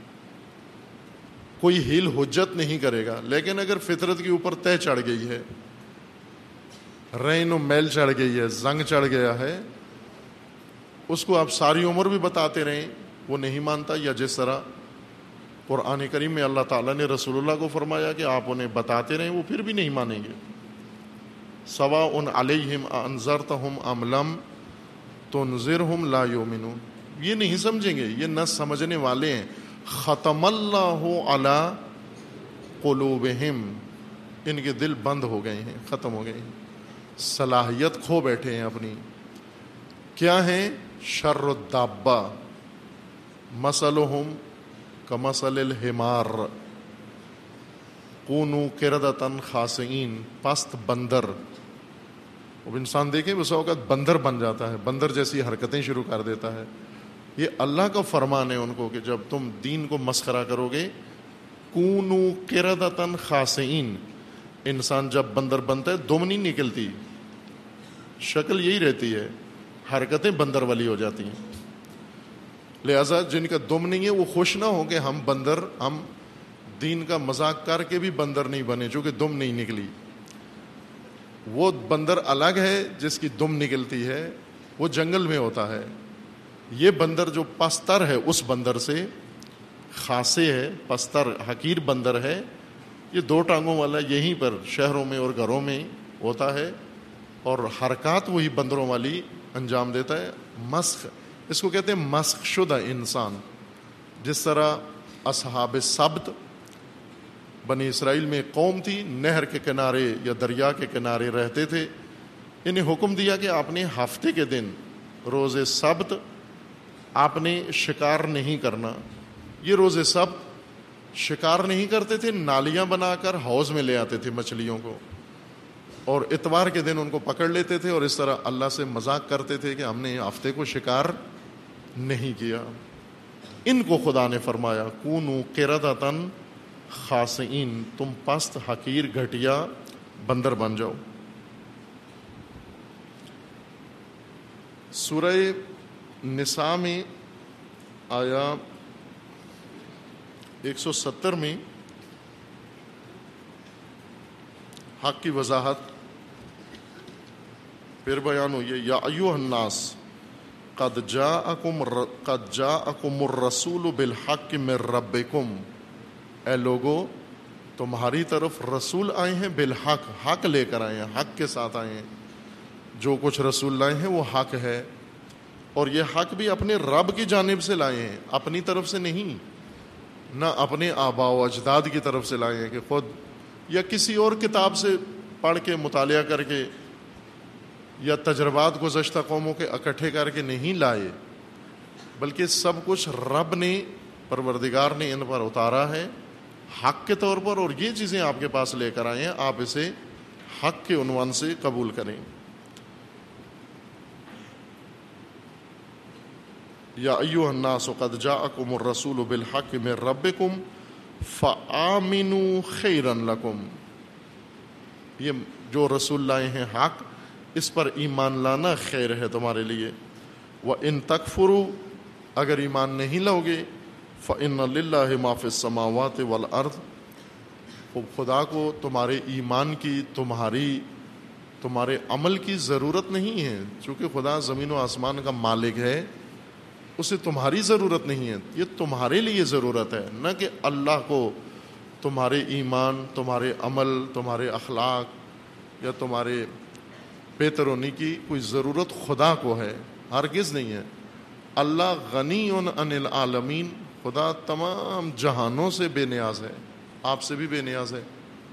کوئی ہیل حجت نہیں کرے گا۔ لیکن اگر فطرت کے اوپر طے چڑھ گئی ہے، رین و میل چڑھ گئی ہے، زنگ چڑھ گیا ہے، اس کو آپ ساری عمر بھی بتاتے رہیں وہ نہیں مانتا۔ یا جس طرح قرآن کریم میں اللہ تعالیٰ نے رسول اللہ کو فرمایا کہ آپ انہیں بتاتے رہیں، وہ پھر بھی نہیں مانیں گے۔ سواء علیہم انذرتہم ام لم تنذرہم لا یؤمنون، یہ نہیں سمجھیں گے، یہ نہ سمجھنے والے ہیں۔ ختم اللہ علی قلوبہم، ان کے دل بند ہو گئے ہیں، ختم ہو گئے ہیں، صلاحیت کھو بیٹھے ہیں اپنی کیا ہیں؟ شر الدابہ مثلہم کمثل الحمار کونوا قردۃ خاسئین، پست بندر. اب انسان دیکھیں بس اوقات بندر بن جاتا ہے، بندر جیسی حرکتیں شروع کر دیتا ہے. یہ اللہ کا فرمان ہے ان کو کہ جب تم دین کو مسخرہ کرو گے، کونوا قردۃ خاسئین، انسان جب بندر بنتا ہے دم نہیں نکلتی، شکل یہی رہتی ہے، حرکتیں بندر والی ہو جاتی ہیں. لہذا جن کا دم نہیں ہے وہ خوش نہ ہو کہ ہم بندر، ہم دین کا مذاق کر کے بھی بندر نہیں بنے چونکہ دم نہیں نکلی. وہ بندر الگ ہے جس کی دم نکلتی ہے، وہ جنگل میں ہوتا ہے. یہ بندر جو پستر ہے اس بندر سے خاصے ہے، پستر حقیر بندر ہے، یہ دو ٹانگوں والا یہیں پر شہروں میں اور گھروں میں ہوتا ہے اور حرکات وہی بندروں والی انجام دیتا ہے. مسخ، اس کو کہتے ہیں مسخ شدہ انسان. جس طرح اصحاب سبت بنی اسرائیل میں قوم تھی، نہر کے کنارے یا دریا کے کنارے رہتے تھے، انہیں حکم دیا کہ آپ نے ہفتے کے دن روز سبت آپ نے شکار نہیں کرنا. یہ روز سبت شکار نہیں کرتے تھے، نالیاں بنا کر حوض میں لے آتے تھے مچھلیوں کو، اور اتوار کے دن ان کو پکڑ لیتے تھے اور اس طرح اللہ سے مذاق کرتے تھے کہ ہم نے ہفتے کو شکار نہیں کیا. ان کو خدا نے فرمایا کونوا قردۃ خاسئین، تم پست حقیر گھٹیا بندر بن جاؤ. سورہ نساء میں آیا ایک سو ستر میں حق کی وضاحت پھر بیان ہوئی ہے. یا ایھا الناس قد جاءکم قد جاءکم الرسول بالحق من ربکم، اے لوگو تمہاری طرف رسول آئے ہیں بالحق، حق لے کر آئے ہیں، حق کے ساتھ آئے ہیں. جو کچھ رسول لائے ہیں وہ حق ہے، اور یہ حق بھی اپنے رب کی جانب سے لائے ہیں، اپنی طرف سے نہیں، نہ اپنے آباء و اجداد کی طرف سے لائے ہیں کہ خود یا کسی اور کتاب سے پڑھ کے مطالعہ کر کے یا تجربات گزشتہ قوموں کے اکٹھے کر کے نہیں لائے، بلکہ سب کچھ رب نے، پروردگار نے ان پر اتارا ہے حق کے طور پر، اور یہ چیزیں آپ کے پاس لے کر آئے ہیں، آپ اسے حق کے عنوان سے قبول کریں. یا ایھا الناس قد جاءکم الرسول بالحق من ربکم فآمنوا خیرا لکم، یہ جو رسول لائے ہیں حق، اس پر ایمان لانا خیر ہے تمہارے لیے. وَإِن تَكْفُرُوا، اگر ایمان نہیں لاؤ گے، فَإِنَّ لِلَّهِ مَا فِي السَّمَاوَاتِ وَالْأَرْضِ، خدا کو تمہارے ایمان کی، تمہاری تمہارے عمل کی ضرورت نہیں ہے، چونکہ خدا زمین و آسمان کا مالک ہے، اسے تمہاری ضرورت نہیں ہے، یہ تمہارے لیے ضرورت ہے، نہ کہ اللہ کو تمہارے ایمان، تمہارے عمل، تمہارے اخلاق یا تمہارے بہتر ہونے کی کوئی ضرورت خدا کو ہے، ہرگز نہیں ہے. اللہ غنی عن العالمین، خدا تمام جہانوں سے بے نیاز ہے، آپ سے بھی بے نیاز ہے.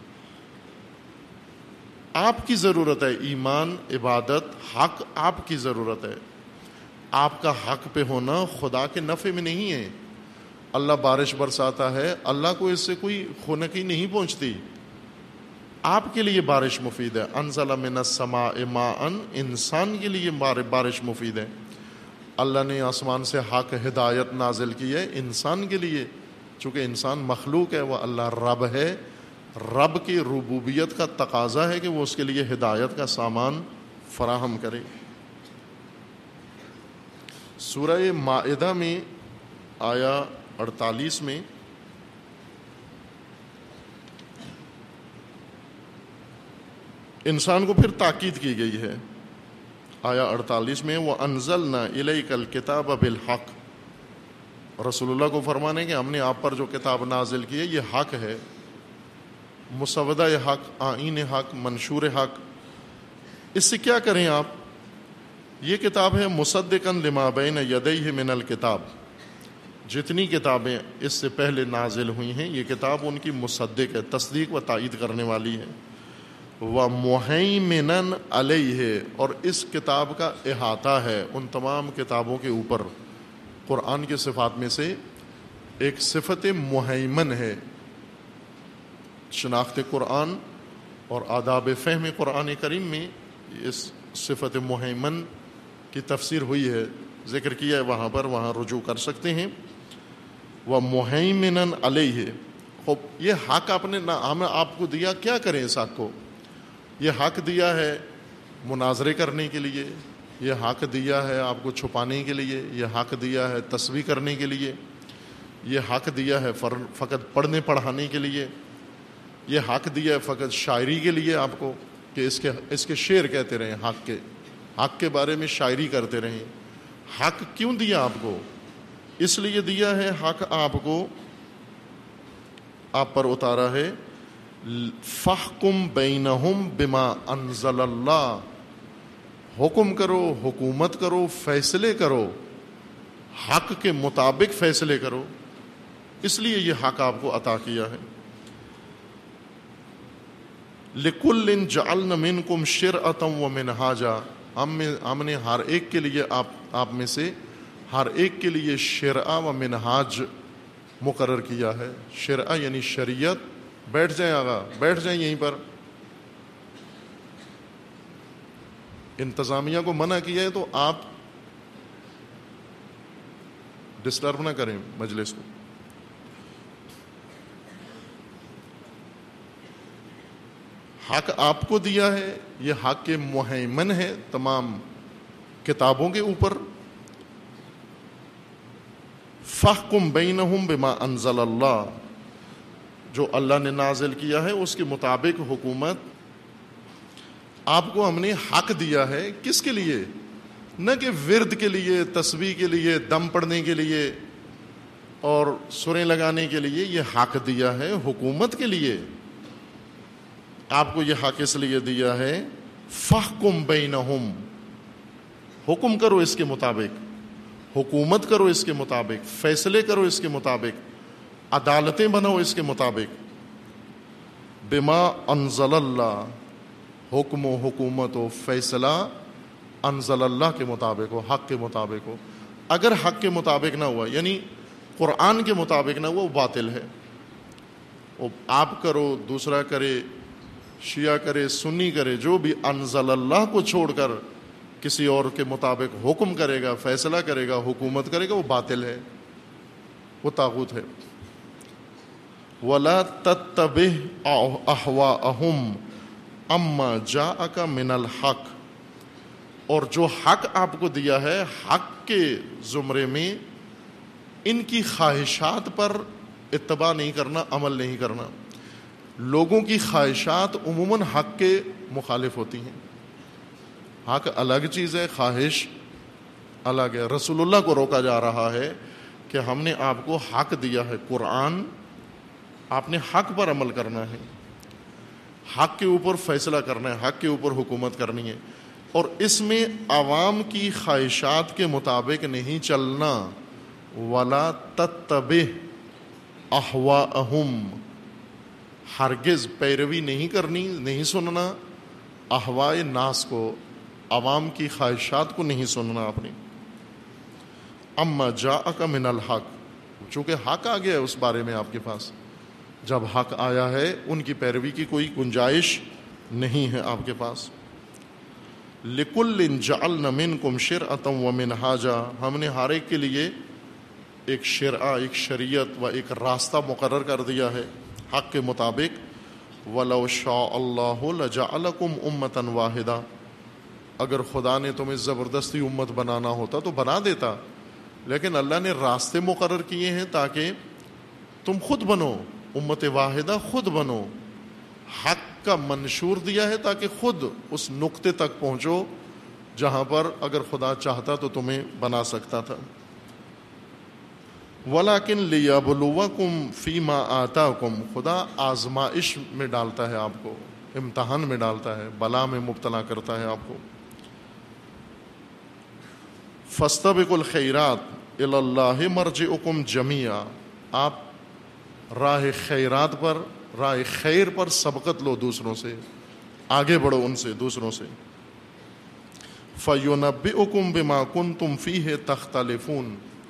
آپ کی ضرورت ہے ایمان، عبادت، حق آپ کی ضرورت ہے. آپ کا حق پہ ہونا خدا کے نفع میں نہیں ہے. اللہ بارش برساتا ہے، اللہ کو اس سے کوئی خنکی نہیں پہنچتی، آپ کے لیے بارش مفید ہے. انزل من السماء ماء، انسان کے لیے بارش مفید ہے. اللہ نے آسمان سے حق ہدایت نازل کی ہے انسان کے لیے، چونکہ انسان مخلوق ہے، وہ اللہ رب ہے، رب کی ربوبیت کا تقاضا ہے کہ وہ اس کے لیے ہدایت کا سامان فراہم کرے. سورہ مائدہ میں آیا اڑتالیس میں انسان کو پھر تاکید کی گئی ہے. آیا اڑتالیس میں وَأَنزَلْنَا إِلَيْكَ الْكِتَابَ بِالْحَقِّ، رسول اللہ کو فرمانے کہ ہم نے آپ پر جو کتاب نازل کی ہے یہ حق ہے، مسودہ حق، آئین حق، منشور حق. اس سے کیا کریں آپ؟ یہ کتاب ہے مصدقاً لما بین یدیہ من الکتاب، جتنی کتابیں اس سے پہلے نازل ہوئی ہیں یہ کتاب ان کی مصدق ہے، تصدیق و تائید کرنے والی ہے. وَمُهَيْمِنًا عَلَيْهِ، اور اس کتاب کا احاطہ ہے ان تمام کتابوں کے اوپر۔ قرآن کی صفات میں سے ایک صفت مہیمن ہے۔ شناخت قرآن اور آداب فہم قرآن کریم میں اس صفت مہیمن کی تفسیر ہوئی ہے، ذکر کیا ہے وہاں پر، وہاں رجوع کر سکتے ہیں۔ وَمُهَيْمِنًا عَلَيْهِ، خب یہ حق آپ نے ہمیں آپ کو دیا، کیا کریں اس حق کو؟ یہ حق دیا ہے مناظرے کرنے کے لیے، یہ حق دیا ہے آپ کو چھپانے کے لیے، یہ حق دیا ہے تسبیح کرنے کے لیے، یہ حق دیا ہے فقط پڑھنے پڑھانے کے لیے، یہ حق دیا ہے فقط شاعری کے لیے آپ کو کہ اس کے اس کے شعر کہتے رہیں، حق کے حق کے بارے میں شاعری کرتے رہیں۔ حق کیوں دیا آپ کو؟ اس لیے دیا ہے حق آپ کو، آپ پر اتارا ہے فَحْكُمْ بَيْنَهُمْ بِمَا أَنزَلَ اللَّهُ، حکم کرو، حکومت کرو، فیصلے کرو، حق کے مطابق فیصلے کرو، اس لیے یہ حق آپ کو عطا کیا ہے۔ لِكُلٍّ جَعَلْنَا مِنْكُمْ شِرْعَةً وَمِنْهَاجًا، ہم میں ہم نے ہر ایک کے لیے آپ آپ میں سے ہر ایک کے لیے شرع و منہاج مقرر کیا ہے۔ شرع یعنی شریعت۔ بیٹھ جائیں آقا، بیٹھ جائیں یہیں پر۔ انتظامیہ کو منع کیا ہے تو آپ ڈسٹرب نہ کریں مجلس کو۔ حق آپ کو دیا ہے، یہ حق کے مہیمن ہے تمام کتابوں کے اوپر۔ فَحْكُمْ بَيْنَهُمْ بِمَا أَنزَلَ اللَّهُ، جو اللہ نے نازل کیا ہے اس کے مطابق حکومت۔ آپ کو ہم نے حق دیا ہے، کس کے لیے؟ نہ کہ ورد کے لیے، تسبیح کے لیے، دم پڑھنے کے لیے اور سریں لگانے کے لیے، یہ حق دیا ہے حکومت کے لیے۔ آپ کو یہ حق اس لیے دیا ہے فَحْكُمْ بَيْنَهُمْ، حکم کرو اس کے مطابق، حکومت کرو اس کے مطابق، فیصلے کرو اس کے مطابق، عدالتیں بناؤ اس کے مطابق۔ بما انزل اللہ، حکم و حکومت و فیصلہ انزل اللہ کے مطابق ہو، حق کے مطابق ہو۔ اگر حق کے مطابق نہ ہوا، یعنی قرآن کے مطابق نہ ہوا، وہ باطل ہے۔ وہ آپ کرو، دوسرا کرے، شیعہ کرے، سنی کرے، جو بھی انزل اللہ کو چھوڑ کر کسی اور کے مطابق حکم کرے گا، فیصلہ کرے گا، حکومت کرے گا، وہ باطل ہے، وہ طاغوت ہے۔ وَلَا تَتَّبِعْ أَهْوَاءَهُمْ أَمَّا جَاءَكَ مِنَ الْحَقِّ، اور جو حق آپ کو دیا ہے، حق کے زمرے میں ان کی خواہشات پر اتباع نہیں کرنا، عمل نہیں کرنا۔ لوگوں کی خواہشات عموماً حق کے مخالف ہوتی ہیں۔ حق الگ چیز ہے، خواہش الگ ہے۔ رسول اللہ کو روکا جا رہا ہے کہ ہم نے آپ کو حق دیا ہے، قرآن، آپ نے حق پر عمل کرنا ہے، حق کے اوپر فیصلہ کرنا ہے، حق کے اوپر حکومت کرنی ہے، اور اس میں عوام کی خواہشات کے مطابق نہیں چلنا۔ وَلَا تَتَّبِعْ أَهْوَاءَهُمْ، ہرگز پیروی نہیں کرنی، نہیں سننا احوائے ناس کو، عوام کی خواہشات کو نہیں سننا آپ نے۔ اما جاءک من الحق، چونکہ حق آ گیا ہے اس بارے میں آپ کے پاس، جب حق آیا ہے ان کی پیروی کی کوئی گنجائش نہیں ہے آپ کے پاس۔ لِكُلٍّ جَعَلْنَا مِنْكُمْ شِرْعَةً وَمِنْهَاجًا، ہم نے ہر ایک کے لیے ایک شرع، ایک شریعت و ایک راستہ مقرر کر دیا ہے حق کے مطابق۔ وَلَوْ شَاءَ اللَّهُ لَجَعَلَكُمْ أُمَّةً وَاحِدَةً، اگر خدا نے تمہیں زبردستی امت بنانا ہوتا تو بنا دیتا، لیکن اللہ نے راستے مقرر کیے ہیں تاکہ تم خود بنو، امت واحدہ خود بنو۔ حق کا منشور دیا ہے تاکہ خود اس نقطے تک پہنچو جہاں پر اگر خدا چاہتا تو تمہیں بنا سکتا تھا۔ وَلَكِنْ لِيَبْلُوَكُمْ فِي مَا آتَاكُمْ، خدا آزمائش میں ڈالتا ہے آپ کو، امتحان میں ڈالتا ہے، بلا میں مبتلا کرتا ہے آپ کو۔ فَاسْتَبِقُوا الْخَيْرَاتِ إِلَى اللَّهِ مَرْجِعُكُمْ جَمِيعًا، آپ راہ خیرات پر، راہ خیر پر سبقت لو دوسروں سے، آگے بڑھو ان سے، دوسروں سے۔ فَيُنَبِّئُكُم بِمَا كُنتُم فِيهِ تَخْتَلِفُونَ،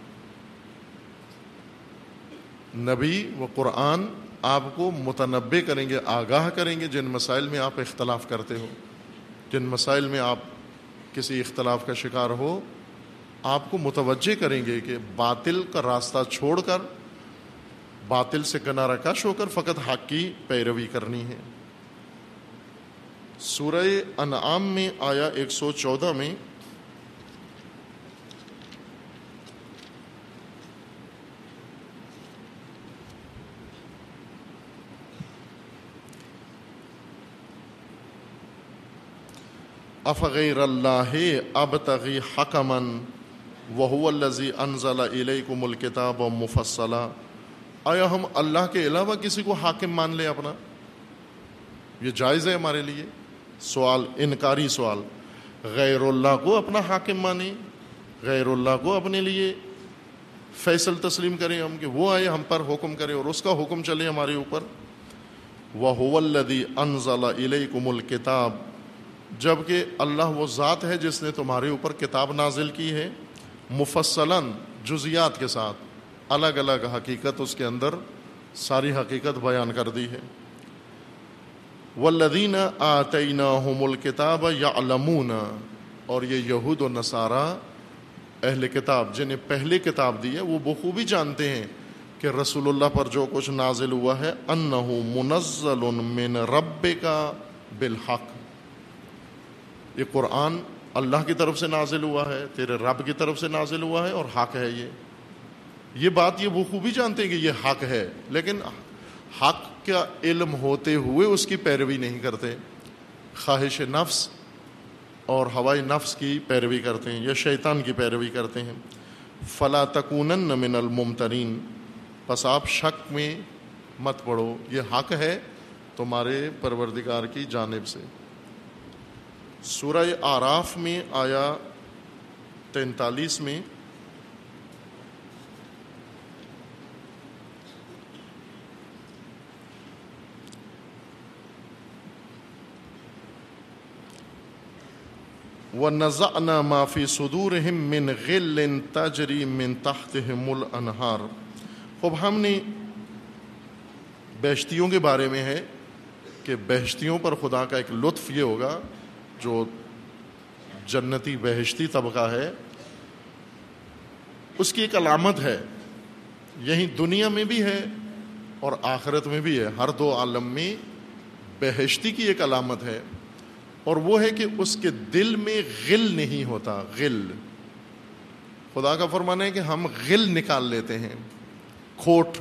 نبی و قرآن آپ کو متنبع کریں گے، آگاہ کریں گے جن مسائل میں آپ اختلاف کرتے ہو، جن مسائل میں آپ کسی اختلاف کا شکار ہو، آپ کو متوجہ کریں گے کہ باطل کا راستہ چھوڑ کر، باطل سے کنارہ کش ہو کر فقط حق کی پیروی کرنی ہے۔ سورہ انعام میں آیا ایک سو چودہ میں افغیر اللہ ابتغی حکما وہو الذی انزل الیکم الکتاب مفصلا، آیا ہم اللہ کے علاوہ کسی کو حاکم مان لیں اپنا؟ یہ جائز ہے ہمارے لیے؟ سوال، انکاری سوال۔ غیر اللہ کو اپنا حاکم مانیں، غیر اللہ کو اپنے لیے فیصل تسلیم کریں ہم کہ وہ آئے ہم پر حکم کرے اور اس کا حکم چلے ہمارے اوپر۔ وَهُوَ الَّذِي أَنزَلَ إِلَيْكُمُ الْكِتَابَ، جبکہ اللہ وہ ذات ہے جس نے تمہارے اوپر کتاب نازل کی ہے، مفصلاً، جزیات کے ساتھ، الگ الگ حقیقت اس کے اندر ساری حقیقت بیان کر دی ہے۔ وَالَّذِينَ آتَيْنَاهُمُ الْكِتَابَ يَعْلَمُونَ، اور یہ یہود و نصارہ اہل کتاب جنہیں پہلے کتاب دی ہے وہ بخوبی جانتے ہیں کہ رسول اللہ پر جو کچھ نازل ہوا ہے انہ منزل من ربک بالحق، یہ قرآن اللہ کی طرف سے نازل ہوا ہے، تیرے رب کی طرف سے نازل ہوا ہے اور حق ہے۔ یہ یہ بات یہ بخوبی جانتے ہیں کہ یہ حق ہے، لیکن حق کا علم ہوتے ہوئے اس کی پیروی نہیں کرتے، خواہش نفس اور ہوائے نفس کی پیروی کرتے ہیں یا شیطان کی پیروی کرتے ہیں۔ فلا تکونن من الممترین، پس آپ شک میں مت پڑو، یہ حق ہے تمہارے پروردگار کی جانب سے۔ سورہ اعراف میں آیا تینتالیس میں وَنَزَعْنَا مَا فِي صُدُورِهِم مِّن غِلٍّ تَجْرِي مِّن تَحْتِهِمُ الْأَنْهَارُ۔ خب ہم نے بہشتیوں کے بارے میں ہے کہ بہشتیوں پر خدا کا ایک لطف یہ ہوگا، جو جنتی بہشتی طبقہ ہے اس کی ایک علامت ہے، یہی دنیا میں بھی ہے اور آخرت میں بھی ہے، ہر دو عالم میں بہشتی کی ایک علامت ہے، اور وہ ہے کہ اس کے دل میں غل نہیں ہوتا۔ غل، خدا کا فرمان ہے کہ ہم غل نکال لیتے ہیں، کھوٹ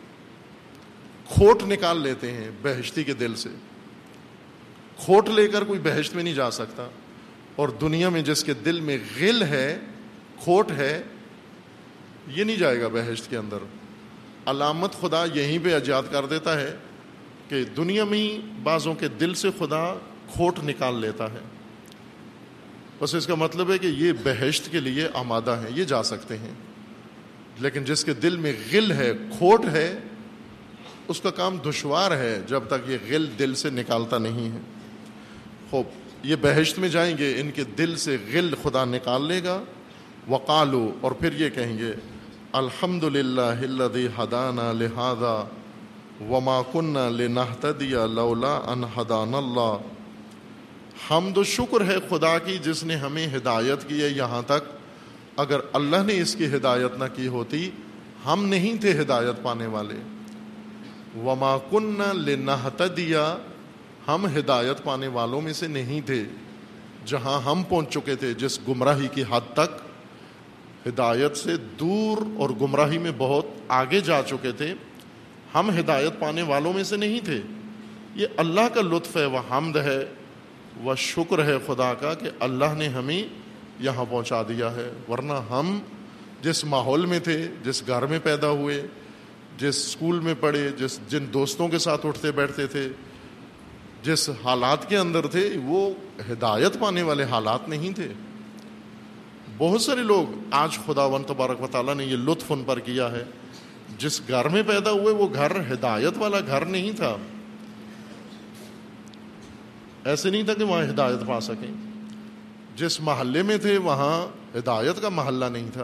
کھوٹ نکال لیتے ہیں بہشتی کے دل سے۔ کھوٹ لے کر کوئی بہشت میں نہیں جا سکتا، اور دنیا میں جس کے دل میں غل ہے، کھوٹ ہے، یہ نہیں جائے گا بہشت کے اندر۔ علامت خدا یہیں پہ ایجاد کر دیتا ہے کہ دنیا میں ہی بعضوں کے دل سے خدا کھوٹ نکال لیتا ہے، بس اس کا مطلب ہے کہ یہ بہشت کے لیے آمادہ ہیں، یہ جا سکتے ہیں۔ لیکن جس کے دل میں غل ہے، کھوٹ ہے، اس کا کام دشوار ہے جب تک یہ غل دل سے نکالتا نہیں ہے۔ خوب یہ بہشت میں جائیں گے، ان کے دل سے غل خدا نکال لے گا۔ وقالو، اور پھر یہ کہیں گے الحمد للہ الذی ہدانا لہذا وما کنا لنہتدی لولا ان ہدانا اللہ۔ حمد و شکر ہے خدا کی جس نے ہمیں ہدایت کی ہے یہاں تک، اگر اللہ نے اس کی ہدایت نہ کی ہوتی ہم نہیں تھے ہدایت پانے والے۔ وما کنا لنہتدی، ہم ہدایت پانے والوں میں سے نہیں تھے، جہاں ہم پہنچ چکے تھے، جس گمراہی کی حد تک، ہدایت سے دور اور گمراہی میں بہت آگے جا چکے تھے، ہم ہدایت پانے والوں میں سے نہیں تھے۔ یہ اللہ کا لطف ہے، وہ حمد ہے، وہ شکر ہے خدا کا کہ اللہ نے ہمیں یہاں پہنچا دیا ہے، ورنہ ہم جس ماحول میں تھے، جس گھر میں پیدا ہوئے، جس اسکول میں پڑھے، جس جن دوستوں کے ساتھ اٹھتے بیٹھتے تھے، جس حالات کے اندر تھے، وہ ہدایت پانے والے حالات نہیں تھے۔ بہت سارے لوگ آج خداوند تبارک و تعالیٰ نے یہ لطف ان پر کیا ہے، جس گھر میں پیدا ہوئے وہ گھر ہدایت والا گھر نہیں تھا۔ ایسے نہیں تھا کہ وہاں ہدایت پا سکیں. جس محلے میں تھے وہاں ہدایت کا محلہ نہیں تھا,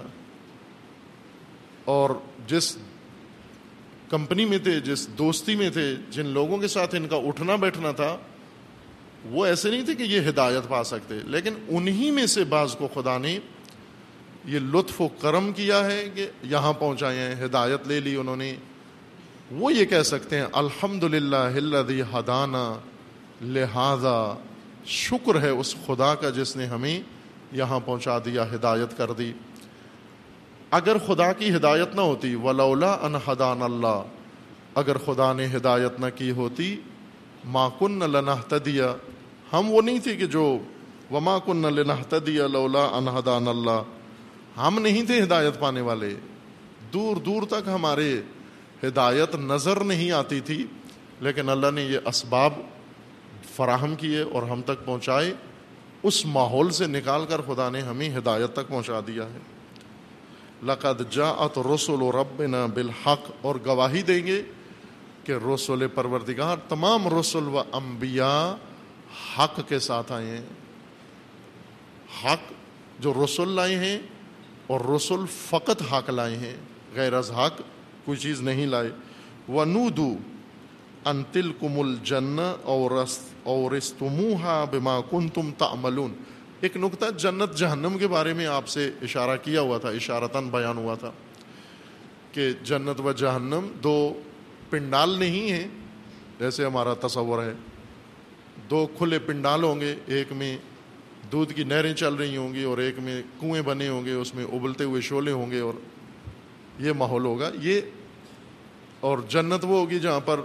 اور جس کمپنی میں تھے, جس دوستی میں تھے, جن لوگوں کے ساتھ ان کا اٹھنا بیٹھنا تھا, وہ ایسے نہیں تھے کہ یہ ہدایت پا سکتے. لیکن انہی میں سے بعض کو خدا نے یہ لطف و کرم کیا ہے کہ یہاں پہنچائے ہیں, ہدایت لے لی انہوں نے. وہ یہ کہہ سکتے ہیں الحمدللہ الذی ہدانا لہذا, شکر ہے اس خدا کا جس نے ہمیں یہاں پہنچا دیا, ہدایت کر دی. اگر خدا کی ہدایت نہ ہوتی, ولولا ان ہدانا اللہ, اگر خدا نے ہدایت نہ کی ہوتی, ما کن لنہتدی, ہم وہ نہیں تھے کہ جو وما کن لنہتدی لولا ان ہدانا اللہ, ہم نہیں تھے ہدایت پانے والے. دور دور تک ہمارے ہدایت نظر نہیں آتی تھی, لیکن اللہ نے یہ اسباب فراہم کیے اور ہم تک پہنچائے. اس ماحول سے نکال کر خدا نے ہمیں ہدایت تک پہنچا دیا ہے. لقد جاءت رسل ربنا بالحق, اور گواہی دیں گے کہ رسول پروردگار تمام رسل و انبیاء حق کے ساتھ آئے ہیں. حق جو رسل لائے ہیں, اور رسل فقط حق لائے ہیں, غیر از حق کوئی چیز نہیں لائے. وَنُودُوا أَن تِلْكُمُ الْجَنَّةُ أَوْرِثْتُمُوهَا بِمَا كُنْتُمْ تَعْمَلُونَ. ایک نقطہ جنت جہنم کے بارے میں آپ سے اشارہ کیا ہوا تھا, اشارتاً بیان ہوا تھا کہ جنت و جہنم دو پنڈال نہیں ہیں جیسے ہمارا تصور ہے. دو کھلے پنڈال ہوں گے, ایک میں دودھ کی نہریں چل رہی ہوں گی اور ایک میں کنویں بنے ہوں گے, اس میں ابلتے ہوئے شعلے ہوں گے, اور یہ ماحول ہوگا. یہ اور جنت وہ ہوگی جہاں پر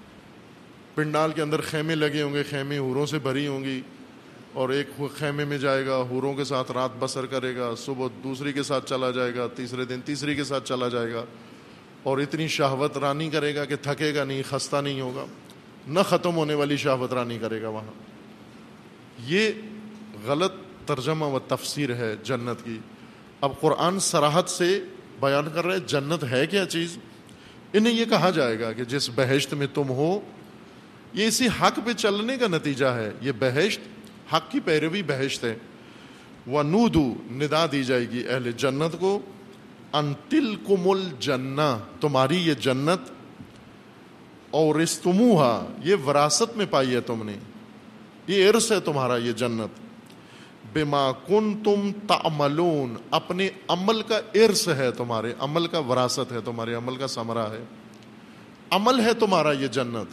پنڈال کے اندر خیمے لگے ہوں گے, خیمے حوروں سے بھری ہوں گی, اور ایک خیمے میں جائے گا, حوروں کے ساتھ رات بسر کرے گا, صبح دوسری کے ساتھ چلا جائے گا, تیسرے دن تیسری کے ساتھ چلا جائے گا, اور اتنی شہوت رانی کرے گا کہ تھکے گا نہیں, خستہ نہیں ہوگا, نہ ختم ہونے والی شہوت رانی کرے گا وہاں. یہ غلط ترجمہ و تفسیر ہے جنت کی. اب قرآن صراحت سے بیان کر رہے ہیں جنت ہے کیا چیز. انہیں یہ کہا جائے گا کہ جس بہشت میں تم ہو, یہ اسی حق پہ چلنے کا نتیجہ ہے. یہ بہشت حق کی پیروی بہشت ہے. وَنُودُوا, ندا دی جائے گی اہل جنت کو, ان تلکم الجنہ, تمہاری یہ جنت, اورثتموہا, یہ وراثت میں پائی ہے تم نے, یہ ارث ہے تمہارا یہ جنت. بما کنتم تعملون, اپنے عمل کا ارث ہے, تمہارے عمل کا وراثت ہے, تمہارے عمل کا ثمرہ ہے. عمل ہے تمہارا یہ جنت,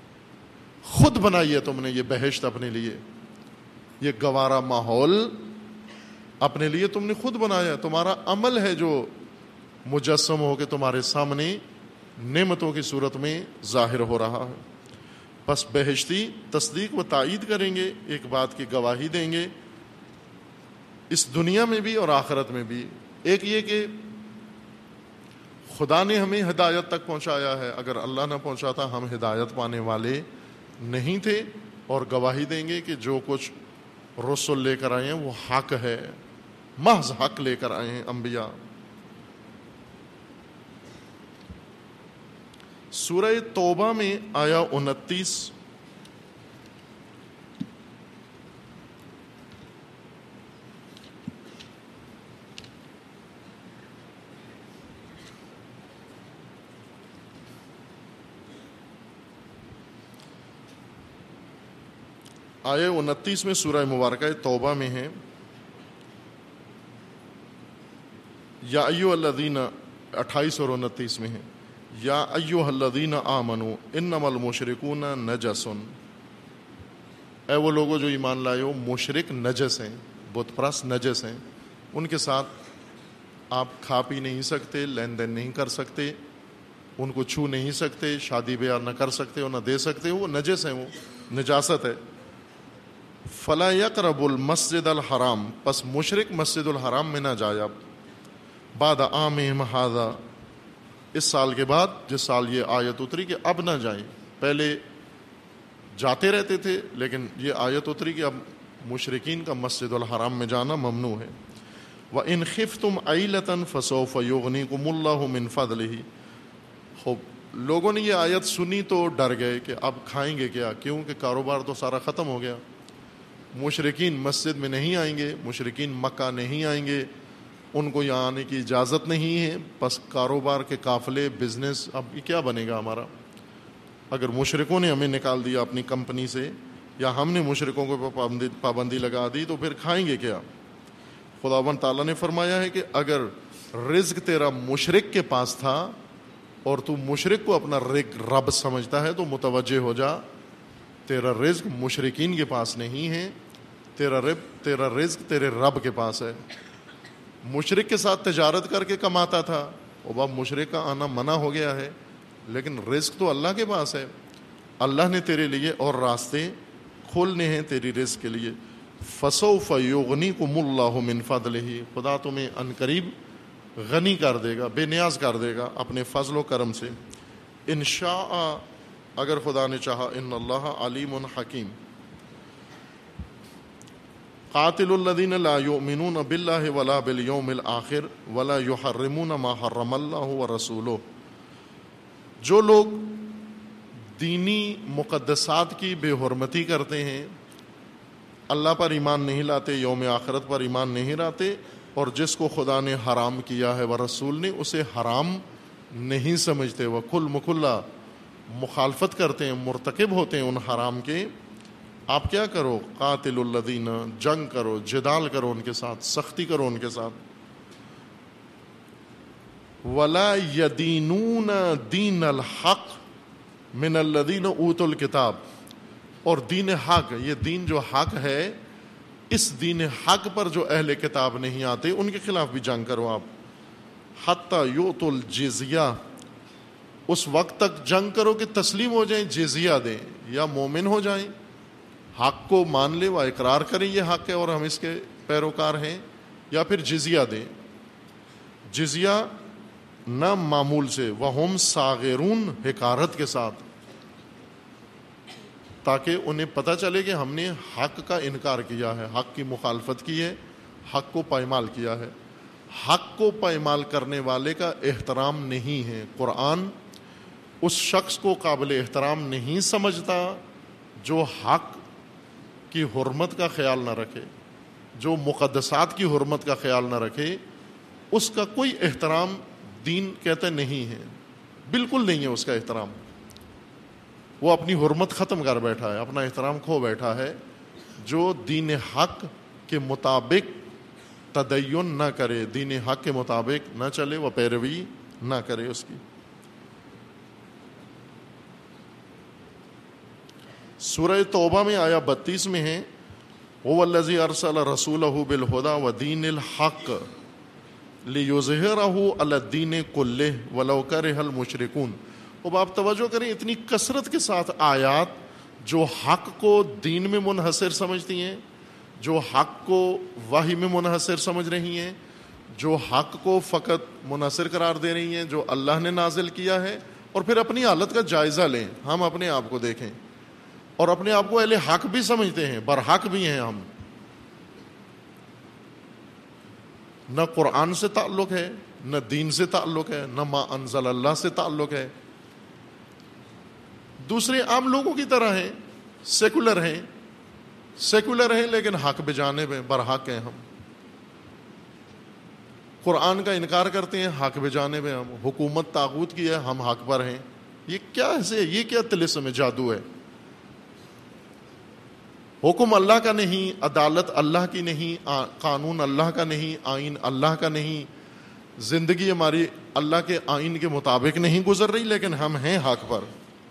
خود بنائی ہے تم نے یہ بہشت اپنے لیے, یہ گوارا ماحول اپنے لیے تم نے خود بنایا. تمہارا عمل ہے جو مجسم ہو کے تمہارے سامنے نعمتوں کی صورت میں ظاہر ہو رہا ہے. بس بہشتی تصدیق و تائید کریں گے, ایک بات کی گواہی دیں گے اس دنیا میں بھی اور آخرت میں بھی. ایک یہ کہ خدا نے ہمیں ہدایت تک پہنچایا ہے, اگر اللہ نہ پہنچاتا ہم ہدایت پانے والے نہیں تھے. اور گواہی دیں گے کہ جو کچھ رسول لے کر آئے ہیں وہ حق ہے, محض حق لے کر آئے ہیں انبیاء. سورہ توبہ میں آیا انتیس, آئے انتیس میں سورہ مبارکہ توبہ میں ہے, یا ایھا الذین, اٹھائیس اور انتیس میں ہے, یا ایھا الذین آمنوا انما المشرکون نجس, اے وہ لوگوں جو ایمان لائے ہو, مشرک نجس ہیں, بت پرست نجس ہیں, ان کے ساتھ آپ کھا پی نہیں سکتے, لین دین نہیں کر سکتے, ان کو چھو نہیں سکتے, شادی بیاہ نہ کر سکتے ہو, نہ دے سکتے ہو, وہ نجس ہیں, وہ نجاست ہے. فلا یقرب المسجد الحرام, پس مشرک مسجد الحرام میں نہ جائے اب, بعد عامہم ھذا, اس سال کے بعد جس سال یہ آیت اتری کہ اب نہ جائیں. پہلے جاتے رہتے تھے لیکن یہ آیت اتری کہ اب مشرکین کا مسجد الحرام میں جانا ممنوع ہے. وَإِنْ خِفْتُمْ عَيْلَةً فَسَوْفَ يُغْنِيكُمُ اللَّهُ مِنْ فَضْلِهِ. خوب لوگوں نے یہ آیت سنی تو ڈر گئے کہ اب کھائیں گے کیا, کیونکہ کاروبار تو سارا ختم ہو گیا, مشرکین مسجد میں نہیں آئیں گے، مشرکین مکہ نہیں آئیں گے، ان کو یہاں آنے کی اجازت نہیں ہے، بس کاروبار کے قافلے، بزنس، اب یہ کیا بنے گا ہمارا؟ اگر مشرکوں نے ہمیں نکال دیا اپنی کمپنی سے، یا ہم نے مشرکوں کو پابندی پابندی لگا دی، تو پھر کھائیں گے کیا؟ خداوند تعالیٰ نے فرمایا ہے کہ اگر رزق تیرا مشرک کے پاس تھا اور تو مشرک کو اپنا رب سمجھتا ہے تو متوجہ ہو جا، تیرا رزق مشرکین کے پاس نہیں ہے، تیرا رب تیرا رزق تیرے رب کے پاس ہے۔ مشرک کے ساتھ تجارت کر کے کماتا تھا، اب اب مشرک کا آنا منع ہو گیا ہے، لیکن رزق تو اللہ کے پاس ہے۔ اللہ نے تیرے لیے اور راستے کھولنے ہیں تیری رزق کے لیے۔ فسوف یغنیکم اللہ من فضلہ، خدا تمہیں عنقریب غنی کر دے گا، بے نیاز کر دے گا اپنے فضل و کرم سے، انشاء، اگر خدا نے چاہا، ان اللہ علیم حکیم۔ قاتل الذین لا یؤمنون باللہ ولا بالیوم الآخر ولا یحرمون ما حرم اللہ ورسولہ، جو لوگ دینی مقدسات کی بے حرمتی کرتے ہیں، اللہ پر ایمان نہیں لاتے، یوم آخرت پر ایمان نہیں لاتے، اور جس کو خدا نے حرام کیا ہے ورسول نے اسے حرام نہیں سمجھتے، وہ کل مکلا مخالفت کرتے ہیں، مرتکب ہوتے ہیں ان حرام کے، آپ کیا کرو؟ قاتل الذین، جنگ کرو، جدال کرو ان کے ساتھ، سختی کرو ان کے ساتھ۔ ولا یدینون دین الحق من الذین اوتوا الکتاب، اور دین حق، یہ دین جو حق ہے، اس دین حق پر جو اہل کتاب نہیں آتے ان کے خلاف بھی جنگ کرو آپ۔ حتی یؤتوا الجزیہ، اس وقت تک جنگ کرو کہ تسلیم ہو جائیں، جزیہ دیں، یا مومن ہو جائیں، حق کو مان لے و اقرار کریں یہ حق ہے اور ہم اس کے پیروکار ہیں، یا پھر جزیہ دیں۔ جزیہ نہ معمول سے، وہم صاغرون، حقارت کے ساتھ، تاکہ انہیں پتہ چلے کہ ہم نے حق کا انکار کیا ہے، حق کی مخالفت کی ہے، حق کو پائمال کیا ہے۔ حق کو پائمال کرنے والے کا احترام نہیں ہے۔ قرآن اس شخص کو قابل احترام نہیں سمجھتا جو حق کی حرمت کا خیال نہ رکھے، جو مقدسات کی حرمت کا خیال نہ رکھے، اس کا کوئی احترام دین کہتے نہیں ہے، بالکل نہیں ہے اس کا احترام۔ وہ اپنی حرمت ختم کر بیٹھا ہے، اپنا احترام کھو بیٹھا ہے۔ جو دین حق کے مطابق تدین نہ کرے، دین حق کے مطابق نہ چلے، وہ پیروی نہ کرے اس کی۔ سورہ توبہ میں آیا بتیس میں ہے، هو الذی ارسل رسولہ بالہدی ودین الحق لیظہرہ علی الدین کلہ ولو کرہ المشرکون۔ اب آپ توجہ کریں، اتنی کثرت کے ساتھ آیات جو حق کو دین میں منحصر سمجھتی ہیں، جو حق کو وحی میں منحصر سمجھ رہی ہیں، جو حق کو فقط منحصر قرار دے رہی ہیں جو اللہ نے نازل کیا ہے، اور پھر اپنی حالت کا جائزہ لیں، ہم اپنے آپ کو دیکھیں، اور اپنے آپ کو اہل حق بھی سمجھتے ہیں، برحق بھی ہیں ہم۔ نہ قرآن سے تعلق ہے، نہ دین سے تعلق ہے، نہ ما انزل اللہ سے تعلق ہے، دوسرے عام لوگوں کی طرح ہیں، سیکولر ہیں سیکولر ہیں لیکن حق بجانب ہیں، برحق ہیں ہم۔ قرآن کا انکار کرتے ہیں، حق بجانب ہیں ہم۔ حکومت طاغوت کی ہے، ہم حق پر ہیں۔ یہ کیا ہے؟ یہ کیا طلسم ہے، جادو ہے؟ حکم اللہ کا نہیں، عدالت اللہ کی نہیں، قانون اللہ کا نہیں، آئین اللہ کا نہیں، زندگی ہماری اللہ کے آئین کے مطابق نہیں گزر رہی، لیکن ہم ہیں حق پر۔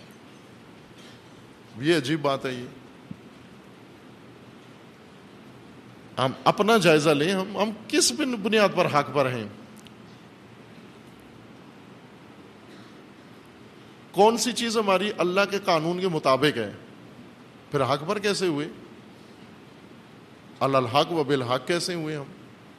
یہ عجیب بات ہے۔ یہ ہم اپنا جائزہ لیں، ہم ہم کس بنیاد پر حق پر ہیں؟ کون سی چیز ہماری اللہ کے قانون کے مطابق ہے؟ پھر حق پر کیسے ہوئے؟ علی الحق و بالحق کیسے ہوئے ہم؟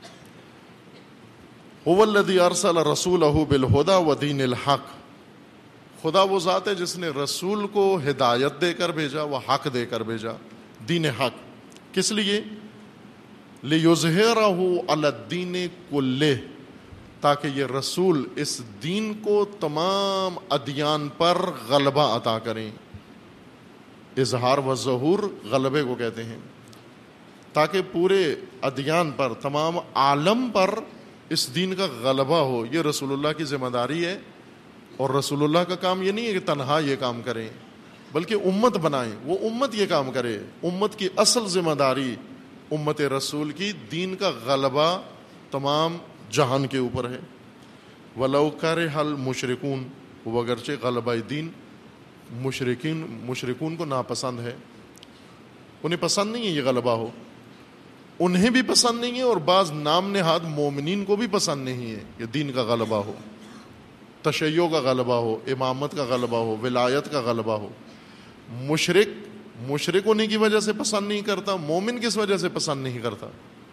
هو الذی ارسل رسولہ بالہدی ودین الحق، خدا وہ ذات ہے جس نے رسول کو ہدایت دے کر بھیجا، وہ حق دے کر بھیجا، دین حق۔ کس لیے؟ لیظہرہ علی الدین کلہ، تاکہ یہ رسول اس دین کو تمام ادیان پر غلبہ عطا کریں۔ اظہار و ظہور غلبے کو کہتے ہیں۔ تاکہ پورے ادیان پر، تمام عالم پر اس دین کا غلبہ ہو۔ یہ رسول اللہ کی ذمہ داری ہے، اور رسول اللہ کا کام یہ نہیں ہے کہ تنہا یہ کام کریں، بلکہ امت بنائیں، وہ امت یہ کام کرے۔ امت کی اصل ذمہ داری امت رسول کی دین کا غلبہ تمام جہان کے اوپر ہے۔ وَلَوْ كَرِهَ الْمُشْرِكُونَ، وہ اگرچہ غلبہ دین مشرکین مشرکون کو ناپسند ہے، انہیں پسند نہیں ہے یہ غلبہ ہو، انہیں بھی پسند نہیں ہے، اور بعض نام نہاد مومنین کو بھی پسند نہیں ہے کہ دین کا غلبہ ہو، تشیع کا غلبہ ہو، امامت کا غلبہ ہو، ولایت کا غلبہ ہو۔ مشرک مشرک ہونے کی وجہ سے پسند نہیں کرتا، مومن کس وجہ سے پسند نہیں کرتا؟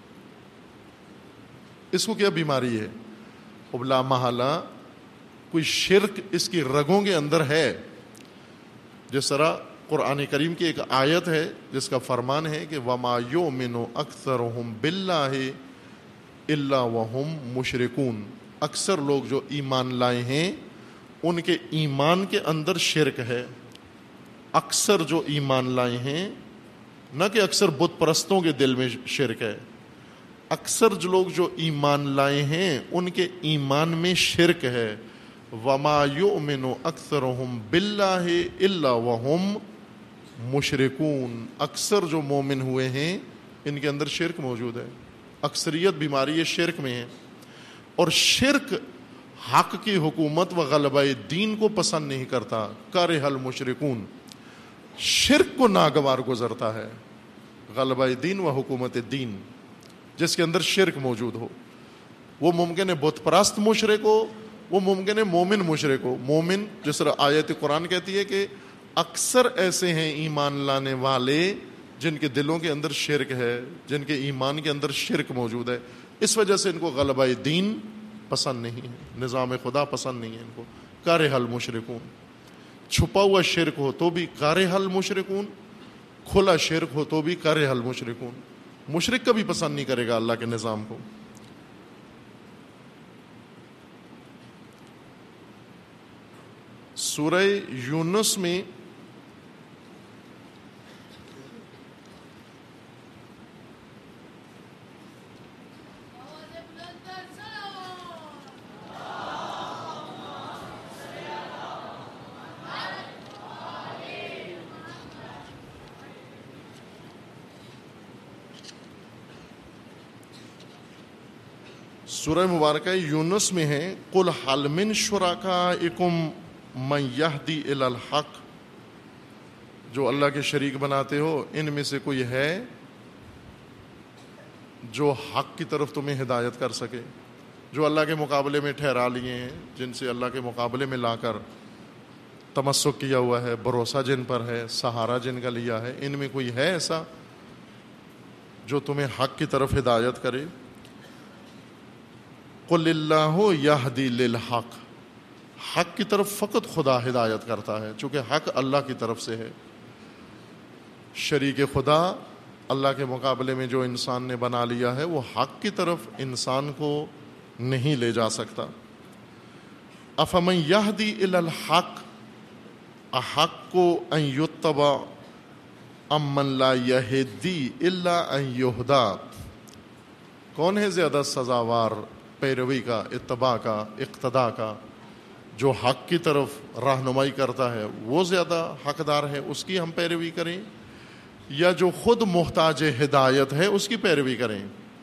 اس کو کیا بیماری ہے؟ ابلا محالہ کوئی شرک اس کی رگوں کے اندر ہے۔ جس طرح قرآن کریم کی ایک آیت ہے جس کا فرمان ہے کہ وَمَا يُؤْمِنُ أَكْثَرُهُمْ بِاللَّهِ إِلَّا وَهُمْ مُشْرِكُونَ، اکثر لوگ جو ایمان لائے ہیں ان کے ایمان کے اندر شرک ہے۔ اکثر جو ایمان لائے ہیں، نہ کہ اکثر بت پرستوں کے دل میں شرک ہے، اکثر جو لوگ جو ایمان لائے ہیں ان کے ایمان میں شرک ہے۔ وَمَا يُؤْمِنُ أَكْثَرُهُمْ بِاللَّهِ إِلَّا وَهُمْ مُشْرِكُونَ، اکثر جو مومن ہوئے ہیں ان کے اندر شرک موجود ہے، اکثریت بیماری یہ شرک میں ہے۔ اور شرک حق کی حکومت و غلبہ دین کو پسند نہیں کرتا۔ کارہ المشرکون، شرک کو ناگوار گزرتا ہے۔ غلبہ دین و حکومت دین جس کے اندر شرک موجود ہو، وہ ممکن ہے بت پرست مشرک ہو، وہ ممکن ہے مومن مشرک ہو۔ مومن جس طرح آیت قرآن کہتی ہے کہ اکثر ایسے ہیں ایمان لانے والے جن کے دلوں کے اندر شرک ہے، جن کے ایمان کے اندر شرک موجود ہے، اس وجہ سے ان کو غلبہ دین پسند نہیں ہے، نظام خدا پسند نہیں ہے ان کو۔ کارہ المشرکون، چھپا ہوا شرک ہو تو بھی کارہ المشرکون، کھلا شرک ہو تو بھی کارہ المشرکون۔ مشرک کبھی پسند نہیں کرے گا اللہ کے نظام کو۔ سورہ یونس میں سورہ مبارکہ یونس میں ہے قُلْ هَلْ مِن شُرَكَائِكُم مَن يَهْدِي إِلَى الْحَقِّ، جو اللہ کے شریک بناتے ہو ان میں سے کوئی ہے جو حق کی طرف تمہیں ہدایت کر سکے، جو اللہ کے مقابلے میں ٹھہرا لیے ہیں، جن سے اللہ کے مقابلے میں لا کر تمسک کیا ہوا ہے، بھروسہ جن پر ہے، سہارا جن کا لیا ہے، ان میں کوئی ہے ایسا جو تمہیں حق کی طرف ہدایت کرے؟ قُلِ اللَّهُ يَهْدِي لِلْحَقِّ، حق کی طرف فقط خدا ہدایت کرتا ہے، چونکہ حق اللہ کی طرف سے ہے۔ شریک خدا اللہ کے مقابلے میں جو انسان نے بنا لیا ہے وہ حق کی طرف انسان کو نہیں لے جا سکتا۔ أَفَمَن يَهْدِي إِلَى الْحَقِّ أَحَقُّ أَن يُتَّبَعَ أَمَّن لَا يَهْدِي إِلَّا أَن يُهْدَىٰ، کون ہے زیادہ سزاوار پیروی کا، اتباع کا، اقتداء کا؟ جو حق کی طرف رہنمائی کرتا ہے وہ زیادہ حقدار ہے، اس کی ہم پیروی کریں، یا جو خود محتاج ہدایت ہے اس کی پیروی کریں؟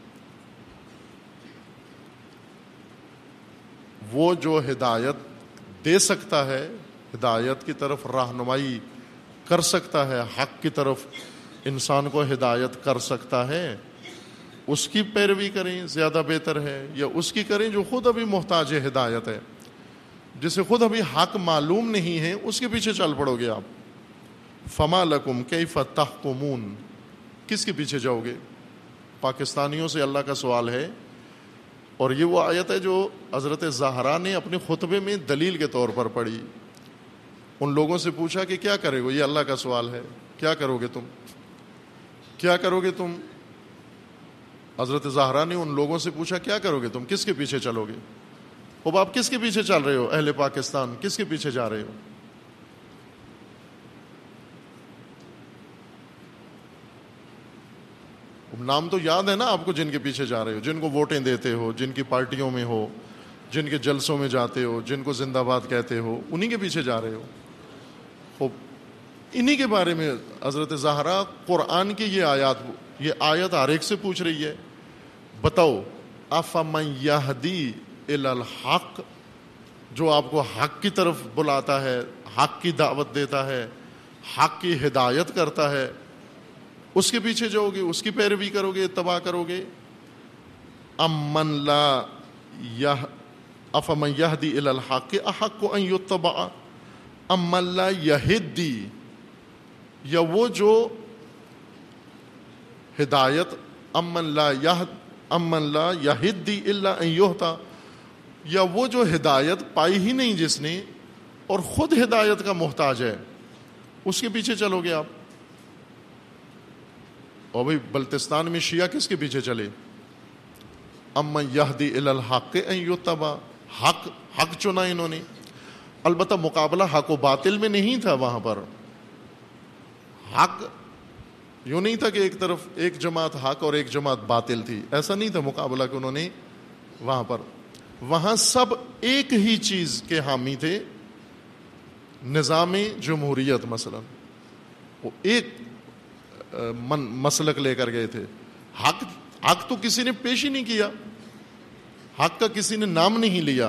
وہ جو ہدایت دے سکتا ہے، ہدایت کی طرف رہنمائی کر سکتا ہے، حق کی طرف انسان کو ہدایت کر سکتا ہے، اس کی پیروی کریں زیادہ بہتر ہے، یا اس کی کریں جو خود ابھی محتاج ہدایت ہے، جسے خود ابھی حق معلوم نہیں ہے، اس کے پیچھے چل پڑو گے آپ۔ فما لکم کیف تحکمون، کس کے پیچھے جاؤ گے؟ پاکستانیوں سے اللہ کا سوال ہے، اور یہ وہ آیت ہے جو حضرت زہرا نے اپنے خطبے میں دلیل کے طور پر پڑھی۔ ان لوگوں سے پوچھا کہ کیا کرے گو، یہ اللہ کا سوال ہے، کیا کرو گے تم، کیا کرو گے تم؟ حضرت زہرا نے ان لوگوں سے پوچھا کیا کرو گے تم، کس کے پیچھے چلو گے؟ اب آپ کس کے پیچھے چل رہے ہو؟ اہل پاکستان کس کے پیچھے جا رہے ہو؟ نام تو یاد ہے نا آپ کو جن کے پیچھے جا رہے ہو, جن کو ووٹیں دیتے ہو, جن کی پارٹیوں میں ہو, جن کے جلسوں میں جاتے ہو, جن کو زندہ باد کہتے ہو, انہی کے پیچھے جا رہے ہو. خوب انہی کے بارے میں حضرت زہرا قرآن کی یہ آیات, یہ آیت ہر ایک سے پوچھ رہی ہے, بتاؤ افمن یہدی الی الحق, جو آپ کو حق کی طرف بلاتا ہے, حق کی دعوت دیتا ہے, حق کی ہدایت کرتا ہے, اس کے پیچھے جاؤ گے, اس کی پیروی کرو گے, اتباع کرو گے. امن لا یہ افمن یہدی الی الحق احق ان یتبع امن لا یہدی, یا وہ جو ہدایت امن لا یہد امن لا یہدی الا ان یہدی, یا وہ جو ہدایت پائی ہی نہیں جس نے اور خود ہدایت کا محتاج ہے, اس کے پیچھے چلو گے آپ. اور بھائی بلتستان میں شیعہ کس کے پیچھے چلے؟ امن یہدی الی الحق ان یتبع, حق حق چنا انہوں نے. البتہ مقابلہ حق و باطل میں نہیں تھا وہاں پر. حق یوں نہیں تھا کہ ایک طرف ایک جماعت حق اور ایک جماعت باطل تھی, ایسا نہیں تھا مقابلہ کہ انہوں نے وہاں پر. وہاں سب ایک ہی چیز کے حامی تھے, نظام جمہوریت مثلا, وہ ایک مسلک لے کر گئے تھے. حق حق تو کسی نے پیش ہی نہیں کیا, حق کا کسی نے نام نہیں لیا.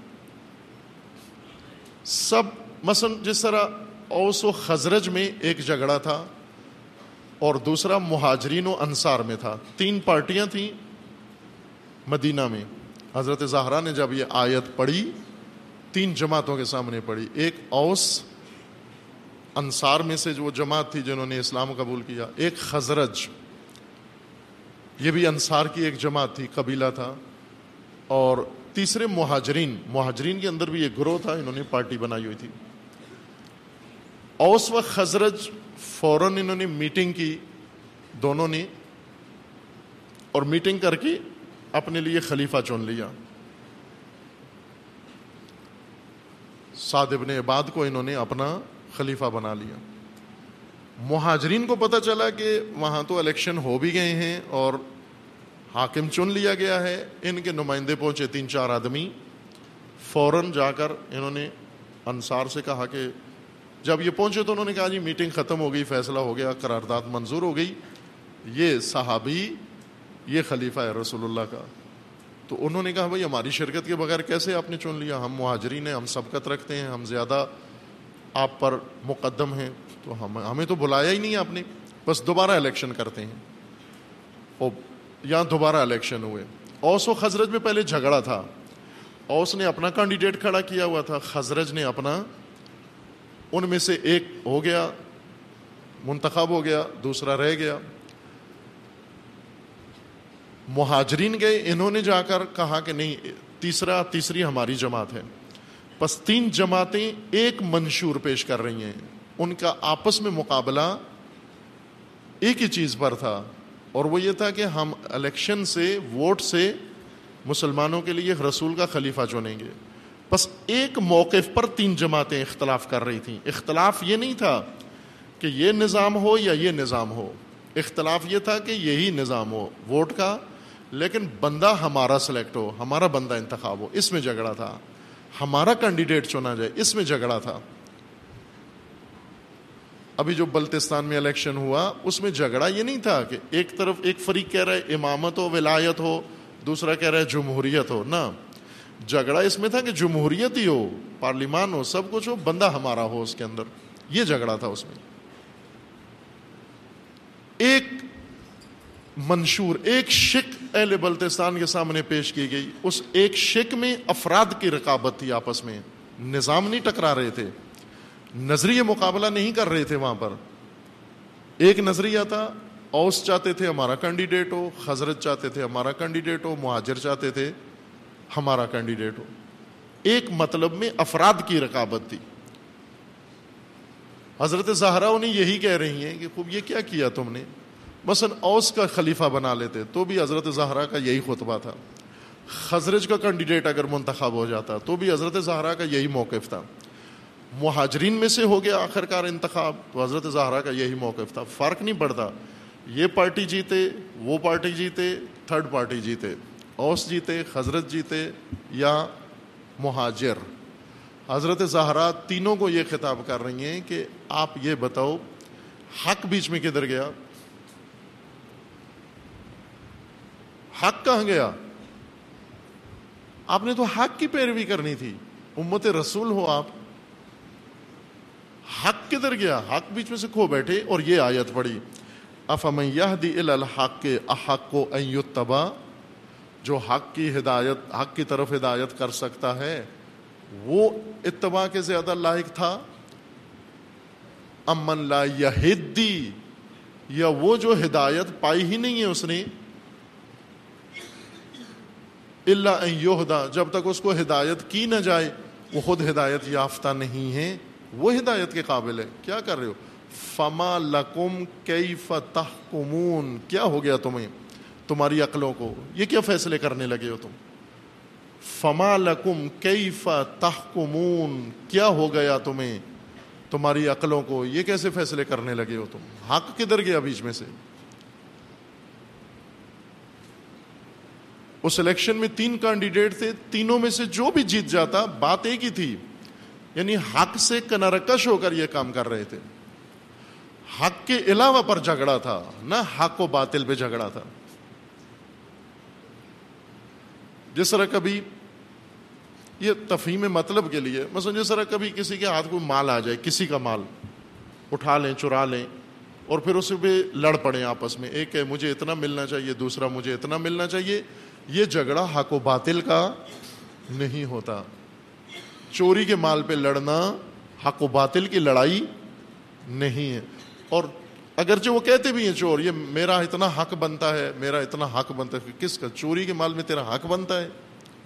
سب مثلا جس طرح اوس و خزرج میں ایک جھگڑا تھا اور دوسرا مہاجرین و انصار میں تھا, تین پارٹیاں تھیں مدینہ میں. حضرت زہرا نے جب یہ آیت پڑھی تین جماعتوں کے سامنے پڑھی, ایک اوس انصار میں سے جو جماعت تھی جنہوں نے اسلام قبول کیا, ایک خزرج یہ بھی انصار کی ایک جماعت تھی, قبیلہ تھا, اور تیسرے مہاجرین, مہاجرین کے اندر بھی ایک گروہ تھا, انہوں نے پارٹی بنائی ہوئی تھی. اوس و خزرج فوراً انہوں نے میٹنگ کی دونوں نے, اور میٹنگ کر کے اپنے لیے خلیفہ چن لیا. سعد ابن عباد کو انہوں نے اپنا خلیفہ بنا لیا. مہاجرین کو پتہ چلا کہ وہاں تو الیکشن ہو بھی گئے ہیں اور حاکم چن لیا گیا ہے. ان کے نمائندے پہنچے تین چار آدمی, فوراً جا کر انہوں نے انصار سے کہا کہ جب یہ پہنچے تو انہوں نے کہا جی میٹنگ ختم ہو گئی, فیصلہ ہو گیا, قرارداد منظور ہو گئی, یہ صحابی یہ خلیفہ ہے رسول اللہ کا. تو انہوں نے کہا بھائی ہماری شرکت کے بغیر کیسے آپ نے چن لیا, ہم مہاجرین ہیں, ہم سبقت رکھتے ہیں, ہم زیادہ آپ پر مقدم ہیں, تو ہم ہمیں تو بلایا ہی نہیں آپ نے, بس دوبارہ الیکشن کرتے ہیں. اور یہاں دوبارہ الیکشن ہوئے. اوس و خزرج میں پہلے جھگڑا تھا, اوس نے اپنا کینڈیڈیٹ کھڑا کیا ہوا تھا, خزرج نے اپنا, ان میں سے ایک ہو گیا, منتخب ہو گیا, دوسرا رہ گیا. مہاجرین گئے, انہوں نے جا کر کہا کہ نہیں تیسرا تیسری ہماری جماعت ہے. بس تین جماعتیں ایک منشور پیش کر رہی ہیں, ان کا آپس میں مقابلہ ایک ہی چیز پر تھا, اور وہ یہ تھا کہ ہم الیکشن سے, ووٹ سے مسلمانوں کے لیے رسول کا خلیفہ چنیں گے. بس ایک موقف پر تین جماعتیں اختلاف کر رہی تھیں. اختلاف یہ نہیں تھا کہ یہ نظام ہو یا یہ نظام ہو, اختلاف یہ تھا کہ یہی نظام ہو ووٹ کا, لیکن بندہ ہمارا سلیکٹ ہو, ہمارا بندہ انتخاب ہو, اس میں جھگڑا تھا. ہمارا کینڈیڈیٹ چنا جائے, اس میں جھگڑا تھا. ابھی جو بلتستان میں الیکشن ہوا اس میں جھگڑا یہ نہیں تھا کہ ایک طرف ایک فریق کہہ رہا ہے امامت ہو, ولایت ہو, دوسرا کہہ رہا ہے جمہوریت ہو. نہ, جھگڑا اس میں تھا کہ جمہوریت ہی ہو, پارلیمان ہو, سب کچھ ہو, بندہ ہمارا ہو اس کے اندر. یہ جھگڑا تھا اس میں. ایک منشور, ایک شک اہل بلتستان کے سامنے پیش کی گئی. اس ایک شک میں افراد کی رقابت تھی آپس میں, نظام نہیں ٹکرا رہے تھے, نظریہ مقابلہ نہیں کر رہے تھے. وہاں پر ایک نظریہ تھا, اوس چاہتے تھے ہمارا کینڈیڈیٹ ہو, خزرج چاہتے تھے ہمارا کینڈیڈیٹ ہو, مہاجر چاہتے تھے ہمارا کینڈیڈیٹ ہو. ایک مطلب میں افراد کی رقابت تھی. حضرت زہرا انہیں یہی کہہ رہی ہیں کہ خوب یہ کیا کیا تم نے. مثلا اوس کا خلیفہ بنا لیتے تو بھی حضرت زہرا کا یہی خطبہ تھا, خزرج کا کینڈیڈیٹ اگر منتخب ہو جاتا تو بھی حضرت زہرا کا یہی موقف تھا. مہاجرین میں سے ہو گیا آخر کار انتخاب تو حضرت زہرا کا یہی موقف تھا. فرق نہیں پڑتا یہ پارٹی جیتے، وہ پارٹی جیتے، تھرڈ پارٹی جیتے، اوس جیتے، خزرج جیتے یا مہاجر، حضرت زہرا تینوں کو یہ خطاب کر رہی ہیں کہ آپ یہ بتاؤ حق بیچ میں کدھر گیا؟ حق کہاں گیا؟ آپ نے تو حق کی پیروی کرنی تھی، امت رسول ہو آپ، حق کدھر گیا؟ حق بیچ میں سے کھو بیٹھے. اور یہ آیت پڑھی افمن یہدی الی الحق احق ان یتبع، جو حق کی ہدایت، حق کی طرف ہدایت کر سکتا ہے وہ اتباع کے زیادہ لائق تھا، امن لا یہدی، یا وہ جو ہدایت پائی ہی نہیں ہے اس نے، الا ان یہدا، جب تک اس کو ہدایت کی نہ جائے وہ خود ہدایت یافتہ نہیں ہے، وہ ہدایت کے قابل ہے. کیا کر رہے ہو؟ فما لکم کیف تحکمون، کیا ہو گیا تمہیں، تمہاری عقلوں کو یہ کیا فیصلے کرنے لگے ہو تم؟ فما لکم کیف تحکمون، کیا ہو گیا تمہیں، تمہاری عقلوں کو یہ کیسے فیصلے کرنے لگے ہو تم؟ حق کدھر گیا بیچ میں سے؟ اس الیکشن میں تین کینڈیڈیٹ تھے، تینوں میں سے جو بھی جیت جاتا بات ایک ہی تھی، یعنی حق سے کنارکش ہو کر یہ کام کر رہے تھے. حق کے علاوہ پر جھگڑا تھا، نہ حق و باطل پہ جھگڑا تھا. جس طرح کبھی یہ تفہیم مطلب کے لیے، مثلا جس طرح کبھی کسی کے ہاتھ کو مال آ جائے، کسی کا مال اٹھا لیں، چرا لیں، اور پھر اس پہ لڑ پڑیں آپس میں، ایک ہے مجھے اتنا ملنا چاہیے، دوسرا مجھے اتنا ملنا چاہیے. یہ جھگڑا حق و باطل کا نہیں ہوتا. چوری کے مال پہ لڑنا حق و باطل کی لڑائی نہیں ہے. اور اگرچہ وہ کہتے بھی ہیں چور، یہ میرا اتنا حق بنتا ہے، میرا اتنا حق بنتا ہے، کس کا؟ چوری کے مال میں تیرا حق بنتا ہے؟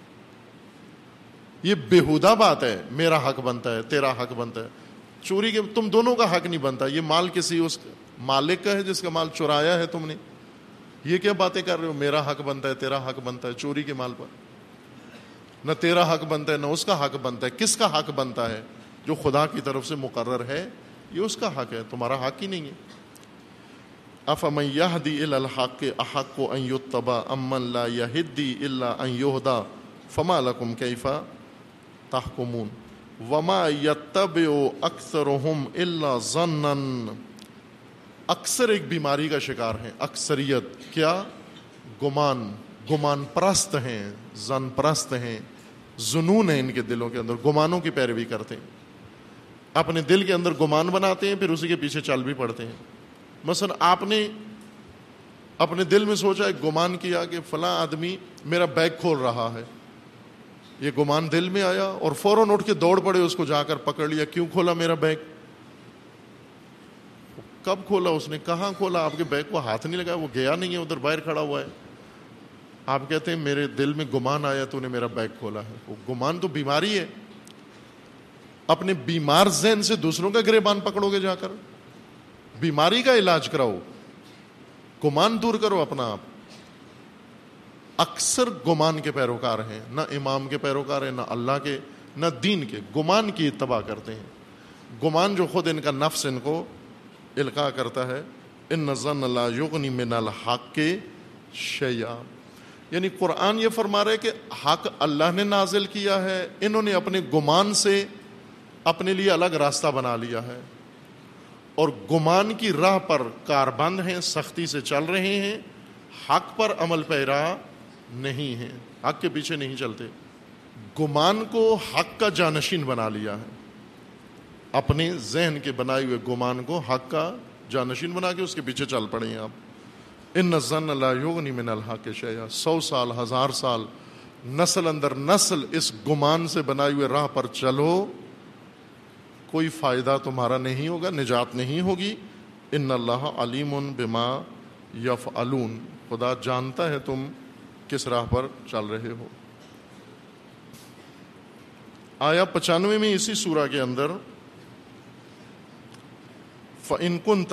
یہ بےہودہ بات ہے، میرا حق بنتا ہے، تیرا حق بنتا ہے. چوری کے تم دونوں کا حق نہیں بنتا، یہ مال کسی اس مالک کا ہے جس کا مال چرایا ہے تم نے. یہ کیا باتیں کر رہے ہو؟ میرا حق بنتا ہے، تیرا حق بنتا ہے. چوری کے مال پر نہ تیرا حق بنتا ہے نہ اس کا حق بنتا ہے. کس کا حق بنتا ہے؟ جو خدا کی طرف سے مقرر ہے، یہ اس کا حق ہے، تمہارا حق ہی نہیں ہے. افمن یہدی الی الحق احق ان یتبع امن لا یہدی الا ان یہدی فما لکم کیف تحکمون وما یتبع اکثرهم الا ظنا. اکثر ایک بیماری کا شکار ہیں، اکثریت کیا؟ گمان، گمان پرست ہیں، ظن پرست ہیں، ظنون ہیں ان کے دلوں کے اندر، گمانوں کی پیروی کرتے ہیں، اپنے دل کے اندر گمان بناتے ہیں، پھر اسی کے پیچھے چل بھی پڑتے ہیں. مثلا آپ نے اپنے دل میں سوچا، ایک گمان کیا کہ فلاں آدمی میرا بیگ کھول رہا ہے، یہ گمان دل میں آیا اور فوراً اٹھ کے دوڑ پڑے، اس کو جا کر پکڑ لیا. کیوں کھولا میرا بیگ؟ کب کھولا اس نے؟ کہاں کھولا؟ آپ کے بیگ کو ہاتھ نہیں لگایا، وہ گیا نہیں ہے، ادھر باہر کھڑا ہوا ہے. آپ کہتے ہیں میرے دل میں گمان آیا تو نے میرا بیگ کھولا ہے. وہ گمان تو بیماری ہے. اپنے بیمار ذہن سے دوسروں کا گریبان پکڑو گے، جا کر بیماری کا علاج کراؤ، گمان دور کرو اپنا آپ. اکثر گمان کے پیروکار ہیں، نہ امام کے پیروکار ہیں، نہ اللہ کے، نہ دین کے، گمان کی اتباع کرتے ہیں. گمان جو خود ان کا نفس ان کو القاء کرتا ہے. ان الظن لا یغنی من الحق شیئا، یعنی قرآن یہ فرما رہے کہ حق اللہ نے نازل کیا ہے، انہوں نے اپنے گمان سے اپنے لیے الگ راستہ بنا لیا ہے، اور گمان کی راہ پر کاربند ہیں، سختی سے چل رہے ہیں، حق پر عمل پیرا نہیں ہیں، حق کے پیچھے نہیں چلتے. گمان کو حق کا جانشین بنا لیا ہے، اپنے ذہن کے بنائے ہوئے گمان کو حق کا جانشین بنا کے اس کے پیچھے چل پڑے ہیں آپ. ان الظن لا یغنی من الحق شیئا. سو سال، ہزار سال، نسل اندر نسل اس گمان سے بنائے ہوئے راہ پر چلو، کوئی فائدہ تمہارا نہیں ہوگا، نجات نہیں ہوگی. ان اللہ علیم بما یفعلون. خدا جانتا ہے تم کس راہ پر چل رہے ہو. آیا پچانوے میں اسی سورہ کے اندر فَإِن كُنْتَ،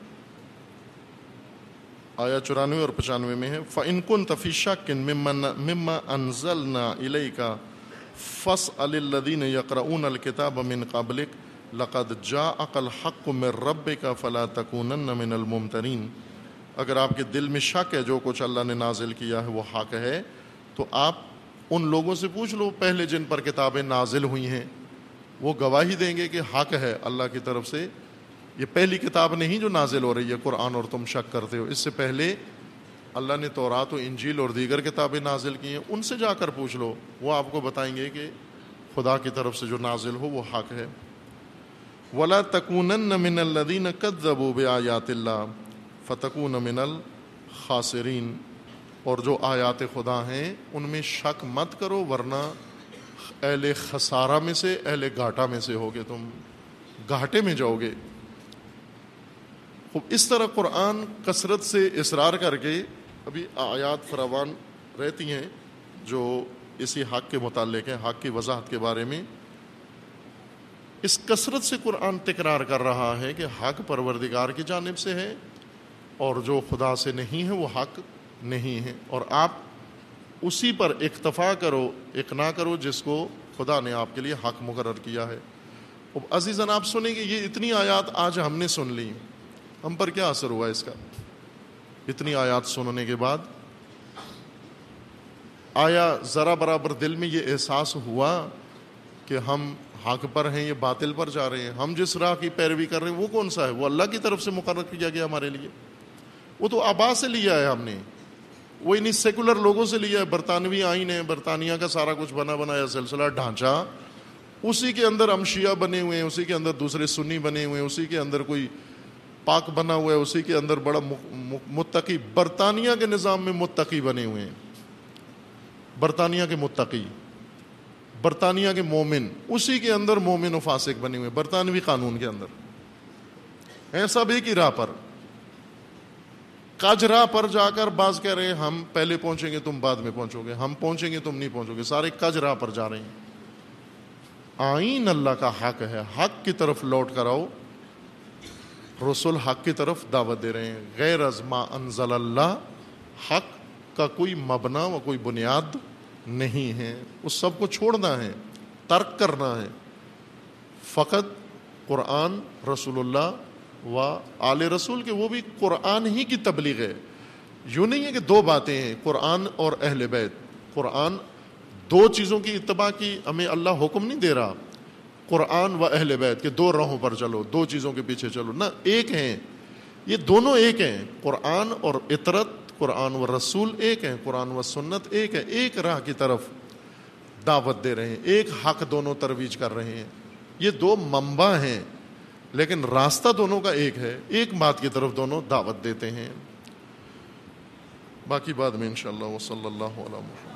آیا چورانوے اور پچانوے میں ہے فَإِن كُنْتَ فِي شَكٍّ مِمَّا أَنزَلْنَا إِلَيْكَ فَاسْأَلِ الَّذِينَ يَقْرَؤُونَ الْكِتَابَ مِنْ قَبْلِكَ لَقَدْ جَاءَكَ الْحَقُّ مِنْ رَبِّكَ فَلَا تَكُونَنَّ مِنَ الْمُمْتَرِينَ. اگر آپ کے دل میں شک ہے جو کچھ اللہ نے نازل کیا ہے وہ حق ہے، تو آپ ان لوگوں سے پوچھ لو پہلے جن پر کتابیں نازل ہوئی ہیں، وہ گواہی دیں گے کہ حق ہے اللہ کی طرف سے۔ یہ پہلی کتاب نہیں جو نازل ہو رہی ہے قرآن، اور تم شک کرتے ہو۔ اس سے پہلے اللہ نے تورات و انجیل اور دیگر کتابیں نازل کی ہیں، ان سے جا کر پوچھ لو، وہ آپ کو بتائیں گے کہ خدا کی طرف سے جو نازل ہو وہ حق ہے۔ وَلَا تَكُونَنَّ مِنَ الَّذِينَ كَذَّبُوا بِآيَاتِ اللَّهِ فَتَكُونَ مِنَ الْخَاسِرِينَ، اور جو آیات خدا ہیں ان میں شک مت کرو ورنہ اہل خسارہ میں سے، اہل گھاٹا میں سے ہوگے، تم گھاٹے میں جاؤ گے۔ خوب اس طرح قرآن کثرت سے اصرار کر کے، ابھی آیات فراوان رہتی ہیں جو اسی حق کے متعلق ہیں، حق کی وضاحت کے بارے میں۔ اس کثرت سے قرآن تکرار کر رہا ہے کہ حق پروردگار کی جانب سے ہے، اور جو خدا سے نہیں ہے وہ حق نہیں ہے، اور آپ اسی پر اکتفا کرو، اقنا کرو جس کو خدا نے آپ کے لیے حق مقرر کیا ہے۔ اب عزیزاً آپ سنیں گے، یہ اتنی آیات آج ہم نے سن لی، ہم پر کیا اثر ہوا اس کا؟ اتنی آیات سننے کے بعد آیا ذرا برابر دل میں یہ احساس ہوا کہ ہم حق پر ہیں، یہ باطل پر جا رہے ہیں؟ ہم جس راہ کی پیروی کر رہے ہیں وہ کون سا ہے؟ وہ اللہ کی طرف سے مقرر کیا گیا ہمارے لیے، وہ تو آبا سے لیا ہے ہم نے، وہ انہیں سیکولر لوگوں سے لیا ہے۔ برطانوی آئین ہے، برطانیہ کا سارا کچھ بنا بنایا سلسلہ ڈھانچہ، اسی کے اندر ہم شیعہ بنے ہوئے ہیں، اسی کے اندر دوسرے سنی بنے ہوئے ہیں، اسی کے اندر کوئی پاک بنا ہوا ہے، اسی کے اندر بڑا متقی، برطانیہ کے نظام میں متقی بنے ہوئے ہیں، برطانیہ کے متقی، برطانیہ کے مومن، اسی کے اندر مومن و فاسق بنے ہوئے، برطانوی قانون کے اندر ہیں، سب ایک ہی راہ پر۔ کج راہ پر جا کر بعض کہہ رہے ہیں ہم پہلے پہنچیں گے تم بعد میں پہنچو گے، ہم پہنچیں گے تم نہیں پہنچو گے، سارے کج راہ پر جا رہے ہیں۔ آئین اللہ کا حق ہے، حق کی طرف لوٹ کر آؤ۔ رسول حق کی طرف دعوت دے رہے ہیں، غیر از ما انزل اللہ، حق کا کوئی مبنا و کوئی بنیاد نہیں ہے، اس سب کو چھوڑنا ہے، ترک کرنا ہے، فقط قرآن، رسول اللہ و آل رسول کے، وہ بھی قرآن ہی کی تبلیغ ہے۔ یوں نہیں ہے کہ دو باتیں ہیں، قرآن اور اہل بیت۔ قرآن دو چیزوں کی اتباع کی ہمیں اللہ حکم نہیں دے رہا، قرآن و اہل بیت کے دو راہوں پر چلو، دو چیزوں کے پیچھے چلو، نہ، ایک ہیں یہ دونوں، ایک ہیں، قرآن اور اطرت، قرآن و رسول ایک ہیں، قرآن و سنت ایک ہے، ایک راہ کی طرف دعوت دے رہے ہیں، ایک حق دونوں ترویج کر رہے ہیں۔ یہ دو منبع ہیں لیکن راستہ دونوں کا ایک ہے، ایک بات کی طرف دونوں دعوت دیتے ہیں۔ باقی بعد میں انشاءاللہ، وصلی اللہ علیہ وسلم۔